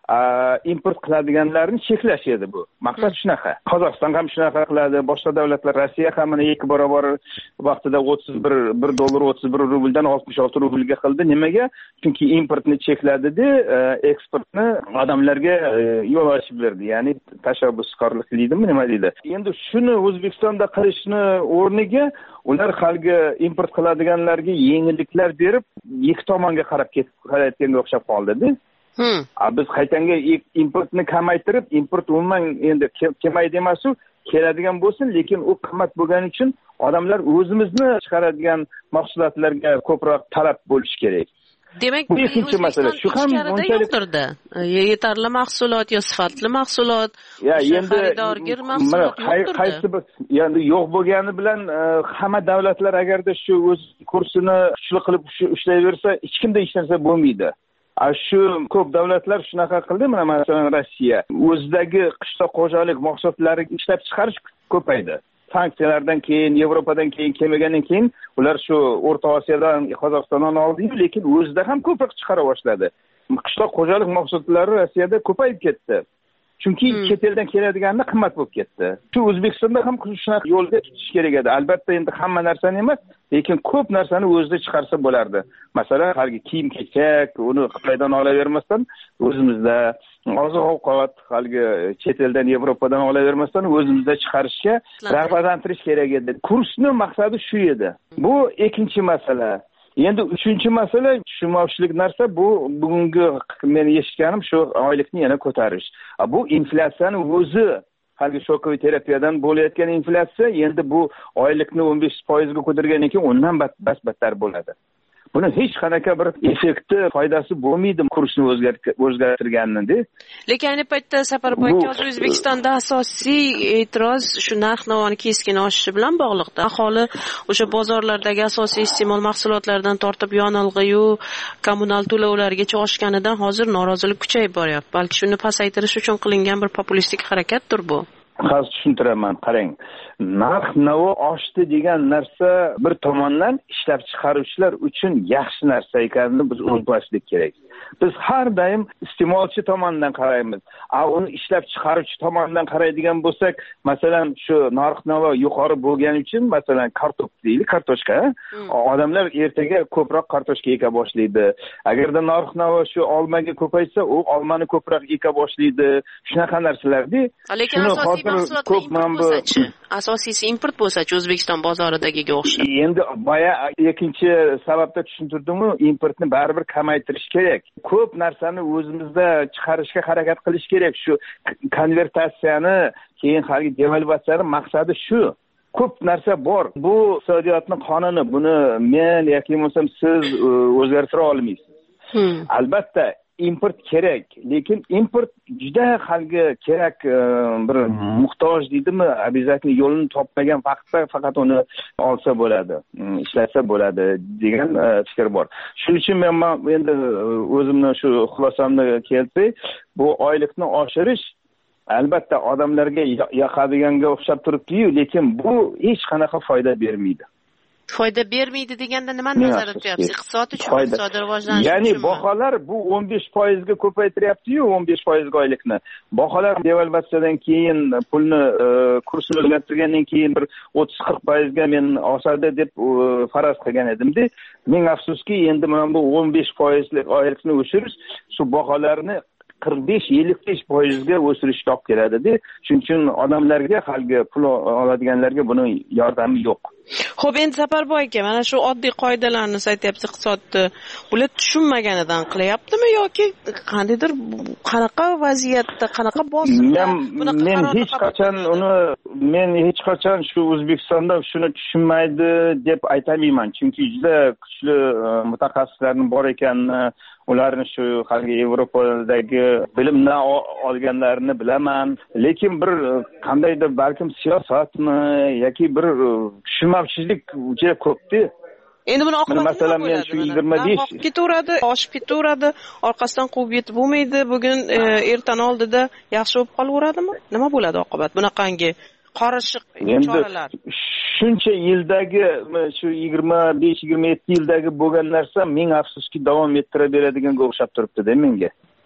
import qiladiganlarni cheklash edi bu. Maqsad shunaqa. Qozog'iston ham shunaqa qiladi, boshqa davlatlar, Rossiya ham mana ikki barobar vaqtida o'ttiz bir dollar o'ttiz bir rubldan oltmish olti rublga qildi. Nimaga? Chunki importni chekladida, eksportni odamlarga yo'l ochib berdi. Ya'ni tashabbuskorlik deydimi, nima deydi? Endi shuni O'zbekistonda qilishni o'rniga ular xalqi import qiladiganlarga yengilliklar berib, ikki tomonga qarab ketayotganga o'xshab qoldi-da. Hmm. Biz qaytanga importni kamaytirib, import umuman endi kamaydi emas-u, keladigan bo'lsin, lekin u qimmat bo'lgani uchun odamlar o'zimizni chiqaradigan mahsulotlarga ko'proq talab bo'lish kerak. Demak, bu ikkinchi masala. Shu ham yo'qdirda. Yetarli mahsulot yo sifatli mahsulot, ya endi xaridorgir mahsulot yo'qdirda. Qaysi bir endi yo'q bo'lgani bilan hamma davlatlar agarda shu o'z kursini kuchli qilib ushlayversa, hech kimda hech narsa bo'lmaydi. Shu ko'p davlatlar shunaqa qildi, mana masalan Rossiya o'zidagi qishloq xo'jalik mahsulotlari ishlab chiqarish ko'paydi. Sanksiyalardan keyin, Yevropadan keyin kelmagandan keyin ular shu O'rta Osiyodan, Qozog'istondan oldi, lekin o'zida ham ko'proq chiqara boshladi. Qishloq xo'jalik mahsulotlari Rossiyada ko'payib ketdi. Chunki chet eldan keladiganlar qimmat bo'lib ketdi. Shu O'zbekistonda ham shunaqa yo'lga tutish kerak edi. Albatta endi hamma narsani emas, lekin ko'p narsani o'zida chiqarsa bo'lardi. Masalan, haligi kiyim-kechak, uni Xitoydan olavermasdan o'zimizda, oziq-ovqat haligi chet eldan, Yevropadan olavermasdan o'zimizda chiqarishga rag'batlantirish kerak edi. Kursning maqsadi shu edi. Bu ikkinchi masala. Endi uchinchi masala tushunmovchilik narsa bu bugungi men eshitganim shu oylikni yana ko'tarish. Bu inflyatsiyani o'zi haligi shokoviy terapiyadan bo'layotgan inflyatsiya endi bu oylikni o'n besh foiz ga ko'targandan keyin undan bas-battar bo'ladi. Buni hech qanaqa bir effekti, foydasi bo'lmaydi kursni o'zgartirganida. Lekin ayni paytda Safarboyga hozir O'zbekistonda asosiy e'tiroz shu narx-navoni keskin oshishi bilan bog'liqda. Aholi o'sha bozorlardagi asosiy iste'mol mahsulotlaridan tortib yonilg'i-yu kommunal to'lovlargacha oshganidan hozir norozilik kuchayib boryapti. Balki shuni pasaytirish uchun qilingan bir populistik harakatdir bu. Hozir tushuntiraman, qarang. Narx-navo oshdi degan narsa bir tomondan ishlab chiqaruvchilar uchun yaxshi narsa ekanini biz unutmaslik kerak. Biz har doim iste'molchi tomonidan qaraymiz. A uni ishlab chiqaruvchi tomonidan qaraydigan bo'lsak, masalan, shu narx-navo yuqori bo'lgani uchun, masalan, kartof deylik, kartoshka, hmm. odamlar ertaga ko'proq kartoshka eka boshlaydi. Agarda narx-navo shu olmaga ko'paysa, u olmani ko'proq eka boshlaydi. Shunaqa narsalarda. Lekin asosiy mahsulotlar import bo'lsa-chi? Asosiysi import bo'lsa-chi O'zbekiston bozoridagiga o'xshab. Endi boya ikkinchi sababda tushuntirdim-ku, importni baribir kamaytirish kerak. Ko'p narsani o'zimizda chiqarishga harakat qilish kerak. Shu konvertatsiyani, keyin hali devalvatsiyani maqsadi shu. Ko'p narsa bor. Bu iqtisodiyotning qonuni. Buni men yoki bo'lsam siz o'zgartira olmaysiz. Hmm. Albatta import kerak, lekin import juda halgi kerak bir muhtoj deydimi, обязательно yo'lini topmagan vaqtda faqat uni olsa bo'ladi, ishlatsa bo'ladi degan fikr bor. Shuning uchun men endi o'zimni shu xulosamni keltirib, bu oylikni oshirish albatta odamlarga yoqadiganga o'xshab turibdi-yu, lekin bu hech qanaqa foyda bermaydi. Foyda bermaydi deganda nimani nazarda tutyapsiz? Iqtisod uchun, iqtisodiy rivojlanish ya'ni baholar bu o'n besh foiz ga ko'paytiryapti-yu, o'n besh foiz ga oylikni. Baholar devalvatsiyadan keyin pulni kursini o'zgartirgandan keyin bir o'ttiz qirq foiz ga men osadi deb faraz qilgan edim-da. Ming afsuski, endi mana bu o'n besh foizlik oylikni o'shirish shu baholarni qirq besh ellik besh foiz ga o'sirishga olib keladi-da. Shuning uchun odamlarga, xalqga pul oladiganlarga buning yordami yo'q. Xo'p, endi Safarboy aka, mana shu oddiy qoidalarni aytyapsiz iqtisodni. Bular tushunmaganidan qilyaptimi yoki qandaydir qanaqa vaziyatda, qanaqa bosimda bunaqa men hech qachon uni men hech qachon shu O'zbekistonda shuni tushunmaydi deb aytamayman. Chunki juda kuchli mutaxassislarning bor ekanini, ularni shu haligi Yevropadagi bilimdan olganlarini bilaman. Lekin bir qandaydir balkim siyosatmi yoki bir tushunmovchilik juda ko'pdi. Endi buni oqibati masalan men shu yigirma besh ketaveradi, oshib ketaveradi, orqasidan quvib yetib bo'lmaydi. Bugun ertan oldida yaxshi bo'lib qolaveradimi? Nima bo'ladi oqibat bunaqangi qorishiq choralar? Shuncha yildagi shu yigirma besh yigirma yetti yildagi bo'lgan narsa ming afsuski davom ettira beradiganga o'xshab turibdi-da menga.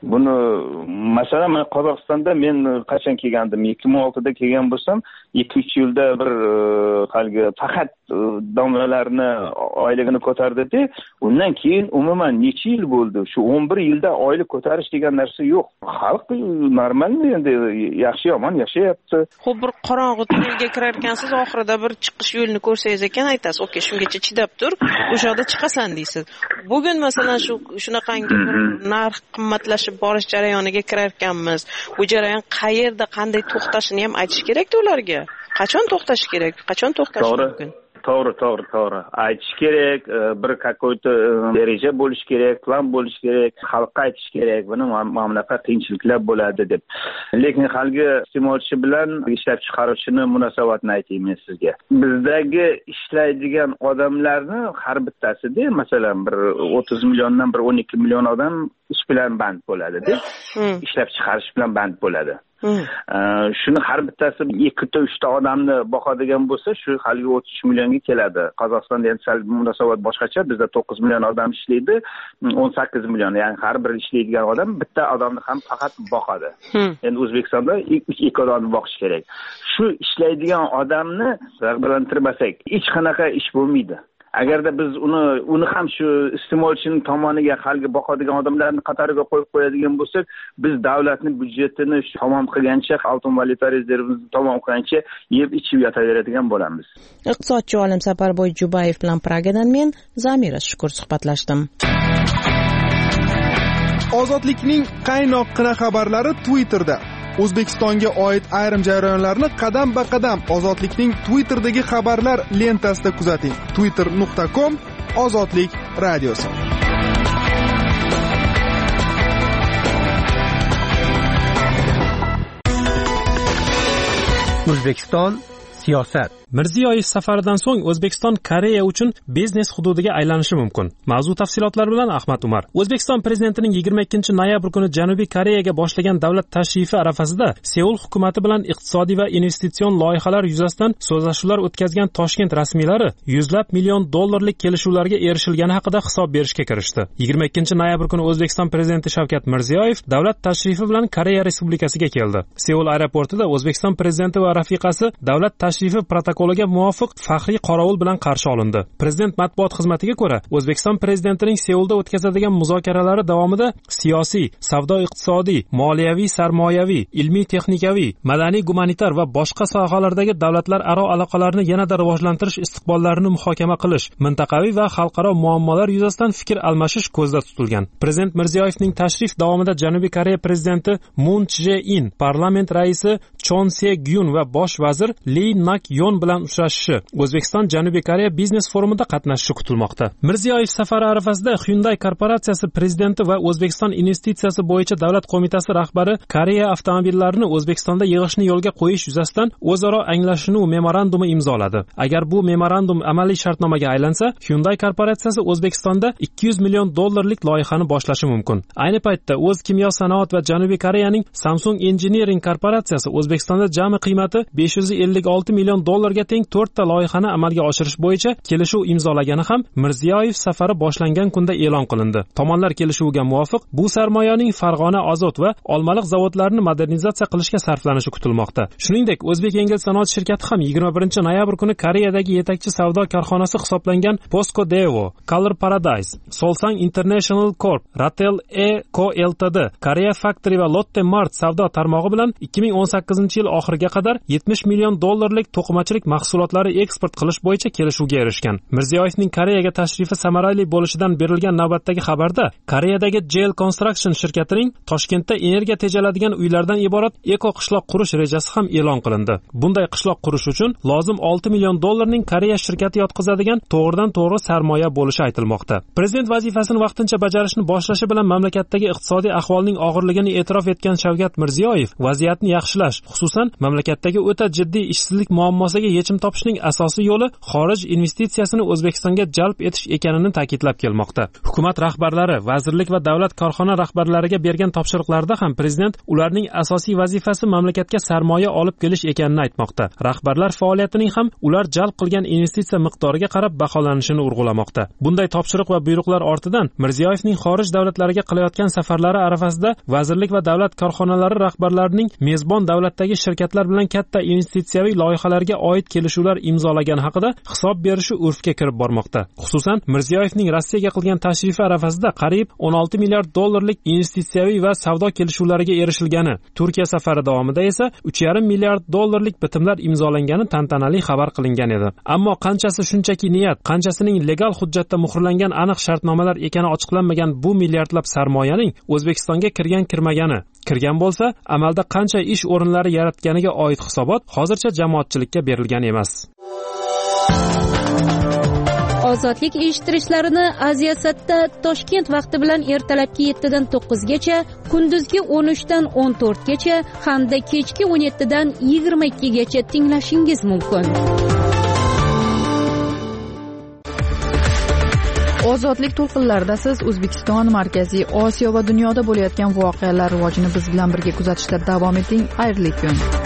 buni masalan men Qozog'istonda men qachon kelgandim, ikki ming oltida kelgan bo'lsam, ikki uch yilda bir haligi faqat domlalarni oyligini ko'tardi-da, undan keyin umuman necha yil bo'ldi? Shu o'n bir yilda oylik ko'tarish degan narsa yo'q. Xalq normalmi endi yaxshi yomon yashayapti. Xo'p, bir qorong'u tunnelga kirar ekansiz, oxirida bir chiqish yo'lini ko'rsangiz ekan aytasiz, "Okey, shungacha chidab tur, o'sha yerda chiqasan" deysiz. Bugun masalan shu shunaqangi bir narx qimmatlashib borish jarayoniga kirar ekanmiz. Bu jarayon qayerda, qanday to'xtashini ham aytish kerak-ku ularga. Qachon to'xtash kerak? Qachon to'xtash mumkin? To'g'ri, to'g'ri, to'g'ri. Aytish kerak, bir какой-то reja bo'lish kerak, plan bo'lish kerak, xalqqa aytish kerak, buni mana bunaqa qiyinchiliklar bo'ladi deb. Lekin haligi iste'molchi bilan ishlab chiqaruvchini munosabatini aytayman men sizga. Bizdagi ishlaydigan odamlarni har bittasida, masalan, bir o'ttiz milliondan bir o'n ikki million odam ish bilan band bo'ladi deb, ishlab chiqarish bilan band bo'ladi. Shuni har bittasi ikkita uchta odamni boqadigan bo'lsa, shu haligi o'ttiz uch millionga keladi. Qozog'istonda endi sal munosabat boshqacha. Bizda to'qqiz million odam ishlaydi, o'n sakkiz million, ya'ni har bir ishlaydigan odam bitta odamni ham faqat boqadi. Endi O'zbekistonda ikki odamni boqish kerak. Shu ishlaydigan odamni rag'batlantirmasak, hech qanaqa ish bo'lmaydi. Agarda biz uni uni ham shu iste'molchining tomoniga haligi boqadigan odamlarni qatoriga qo'yib qo'yadigan bo'lsak, biz davlatning byudjetini tamom qilgancha, oltin valyuta rezervimizni tamom qilgancha yeb ichib yotaveradigan bo'lamiz. Iqtisodchi olim Safarboy Jubayev bilan Pragadan men Zamira Shukur suhbatlashdim. Ozodlikning qaynoqqina xabarlari Twitterda. O'zbekistonga oid ayrim jarayonlarni qadam-ba-qadam Ozodlikning Twitter'dagi xabarlar lentasida kuzating. twitter nuqta com Ozodlik radiosi. O'zbekiston siyosat. Mirziyoyev safaridan so'ng O'zbekiston Koreya uchun biznes hududiga aylanishi mumkin. Mavzu tafsilotlari bilan Ahmad Umar. O'zbekiston prezidentining yigirma ikkinchi noyabr kuni Janubiy Koreyaga boshlagan davlat tashrifi arafasida Seul hukumati bilan iqtisodiy va investitsion loyihalar yuzasidan so'zlashuvlar o'tkazgan Toshkent rasmiylari yuzlab million dollarlik kelishuvlarga erishilgani haqida hisob berishga kirishdi. yigirma ikkinchi noyabr kuni O'zbekiston prezidenti Shavkat Mirziyoyev davlat tashrifi bilan Koreya Respublikasiga keldi. Seul aeroportida O'zbekiston prezidenti va rafiqasi davlat tashrifi protokoliga muvofiq faxriy qorovul bilan qarshi olindi. Prezident matbuot xizmatiga ko'ra, O'zbekiston prezidentining Seulda o'tkazadigan muzokaralari davomida siyosiy, savdo-iqtisodiy, moliyaviy, sarmoyaviy, ilmiy-texnikaviy, madaniy-gumanitar va boshqa sohalardagi davlatlararo aloqalarni yanada rivojlantirish istiqbollarini muhokama qilish, mintaqaviy va xalqaro muammolar yuzasidan fikr almashish ko'zda tutilgan. Prezident Mirziyoyevning tashrif davomida Janubiy Koreya prezidenti Moon Jae-in, parlament raisi Chon Se-gyun va bosh vazir Lee Nak-yon bilan uchrashishi, O'zbekiston Janubiy Koreya biznes forumida qatnashishi kutilmoqda. Mirziyoyev safari arafasida Hyundai korporatsiyasi prezidenti va O'zbekiston investitsiyasi bo'yicha davlat qo'mitasi rahbari Koreya avtomobillarini O'zbekistonda yig'ishni yo'lga qo'yish yuzasidan o'zaro anglashuv memorandumi imzoladi. Agar bu memorandum amaliy shartnomaga aylansa, Hyundai korporatsiyasi O'zbekistonda ikki yuz million dollarlik loyihani boshlashi mumkin. Ayni paytda O'z kimyo sanoat va Janubiy Koreyaning Samsung Engineering korporatsiyasi O'zbekistonda jami qiymati besh yuz ellik olti million dollarga teng to'rtta loyihani amalga oshirish bo'yicha kelishuv imzolagani ham Mirziyoyev safari boshlangan kunda e'lon qilindi. Tomonlar kelishuviga muvofiq bu sarmoyaning Farg'ona azot va Olmaliq zavodlarini modernizatsiya qilishga sarflanishi kutilmoqda. Shuningdek, O'zbek Yengil sanoat shirkati ham yigirma birinchi noyabr kuni Koreyadagi yetakchi savdo korxonasi hisoblangan Posco Devo, Color Paradise, Solsang International Corp, Ratel Eco Ltd, Korea Factory va Lotte Mart savdo tarmog'i bilan ikki ming o'n sakkizinchi yil oxiriga qadar yetmish million dollarlik to'qimachilik mahsulotlari eksport qilish bo'yicha kelishuvga erishgan. Mirziyoyevning Koreyaga tashrifi samarali bo'lishidan berilgan navbatdagi xabarda Koreyadagi Jel Construction shirkatining Toshkentda energiya tejaladigan uylardan iborat eko qishloq qurish rejasi ham e'lon qilindi. Bunday qishloq qurish uchun lozim olti million dollarning Koreya shirkati yotqizadigan to'g'ridan-to'g'ri sarmoya bo'lishi aytilmoqda. Prezident vazifasini vaqtincha bajarishni boshlashi bilan mamlakatdagi iqtisodiy ahvolning og'irligini e'tirof etgan Shavkat Mirziyoyev vaziyatni yaxshilash, xususan mamlakatdagi o'ta jiddiy ishsizlik muammosiga yechim topishning asosiy yo'li xorij investitsiyasini O'zbekistonga jalb etish ekanini ta'kidlab kelmoqda. Hukumat rahbarlari, vazirlik va davlat korxona rahbarlariga bergan topshiriqlarda ham prezident ularning asosiy vazifasi mamlakatga sarmoya olib kelish ekanini aytmoqda. Rahbarlar faoliyatining ham ular jalb qilgan investitsiya miqdoriga qarab baholanishini urg'ulamoqda. Bunday topshiriq va buyruqlar ortidan Mirziyoyevning xorij davlatlariga qilayotgan safarlari arafasida vazirlik va davlat korxonalari rahbarlarining mezbon davlatdagi shirkatlar bilan katta investitsiyaviy loyihalarga oid kelishuvlar imzolagani haqida hisob berishi urfga kirib bormoqda. Xususan, Mirziyoyevning Rossiyaga qilgan tashrifi arafasida qariyb o'n olti milliard dollarlik investitsiyaviy va savdo kelishuvlariga erishilgani, Turkiya safari davomida esa uch yarim milliard dollarlik bitimlar imzolangani tantanali xabar qilingan edi. Ammo qanchasi shunchaki niyat, qanchasining legal hujjatda muhrlangan aniq shartnomalar ekani ochiqlanmagan bu milliardlab sarmoyaning O'zbekistonga kirgan-kirmagani, kirgan bo'lsa, amalda qancha ish o'rinlari yaratganiga oid hisobot hozircha jamoatchilikka berilgan emas. Ozodlik eshittirishlarini Aziyasatda Toshkent vaqti bilan ertalabki yettidan to'qqizgacha, kunduzgi o'n uchdan o'n to'rtgacha hamda kechki o'n yettidan yigirma ikkigacha tinglashingiz mumkin. Ozodlik to'lqinlarida siz O'zbekiston, Markaziy Osiyo va dunyoda bo'layotgan voqealar rivojini biz bilan birga kuzatishda davom eting. Xayrli kun.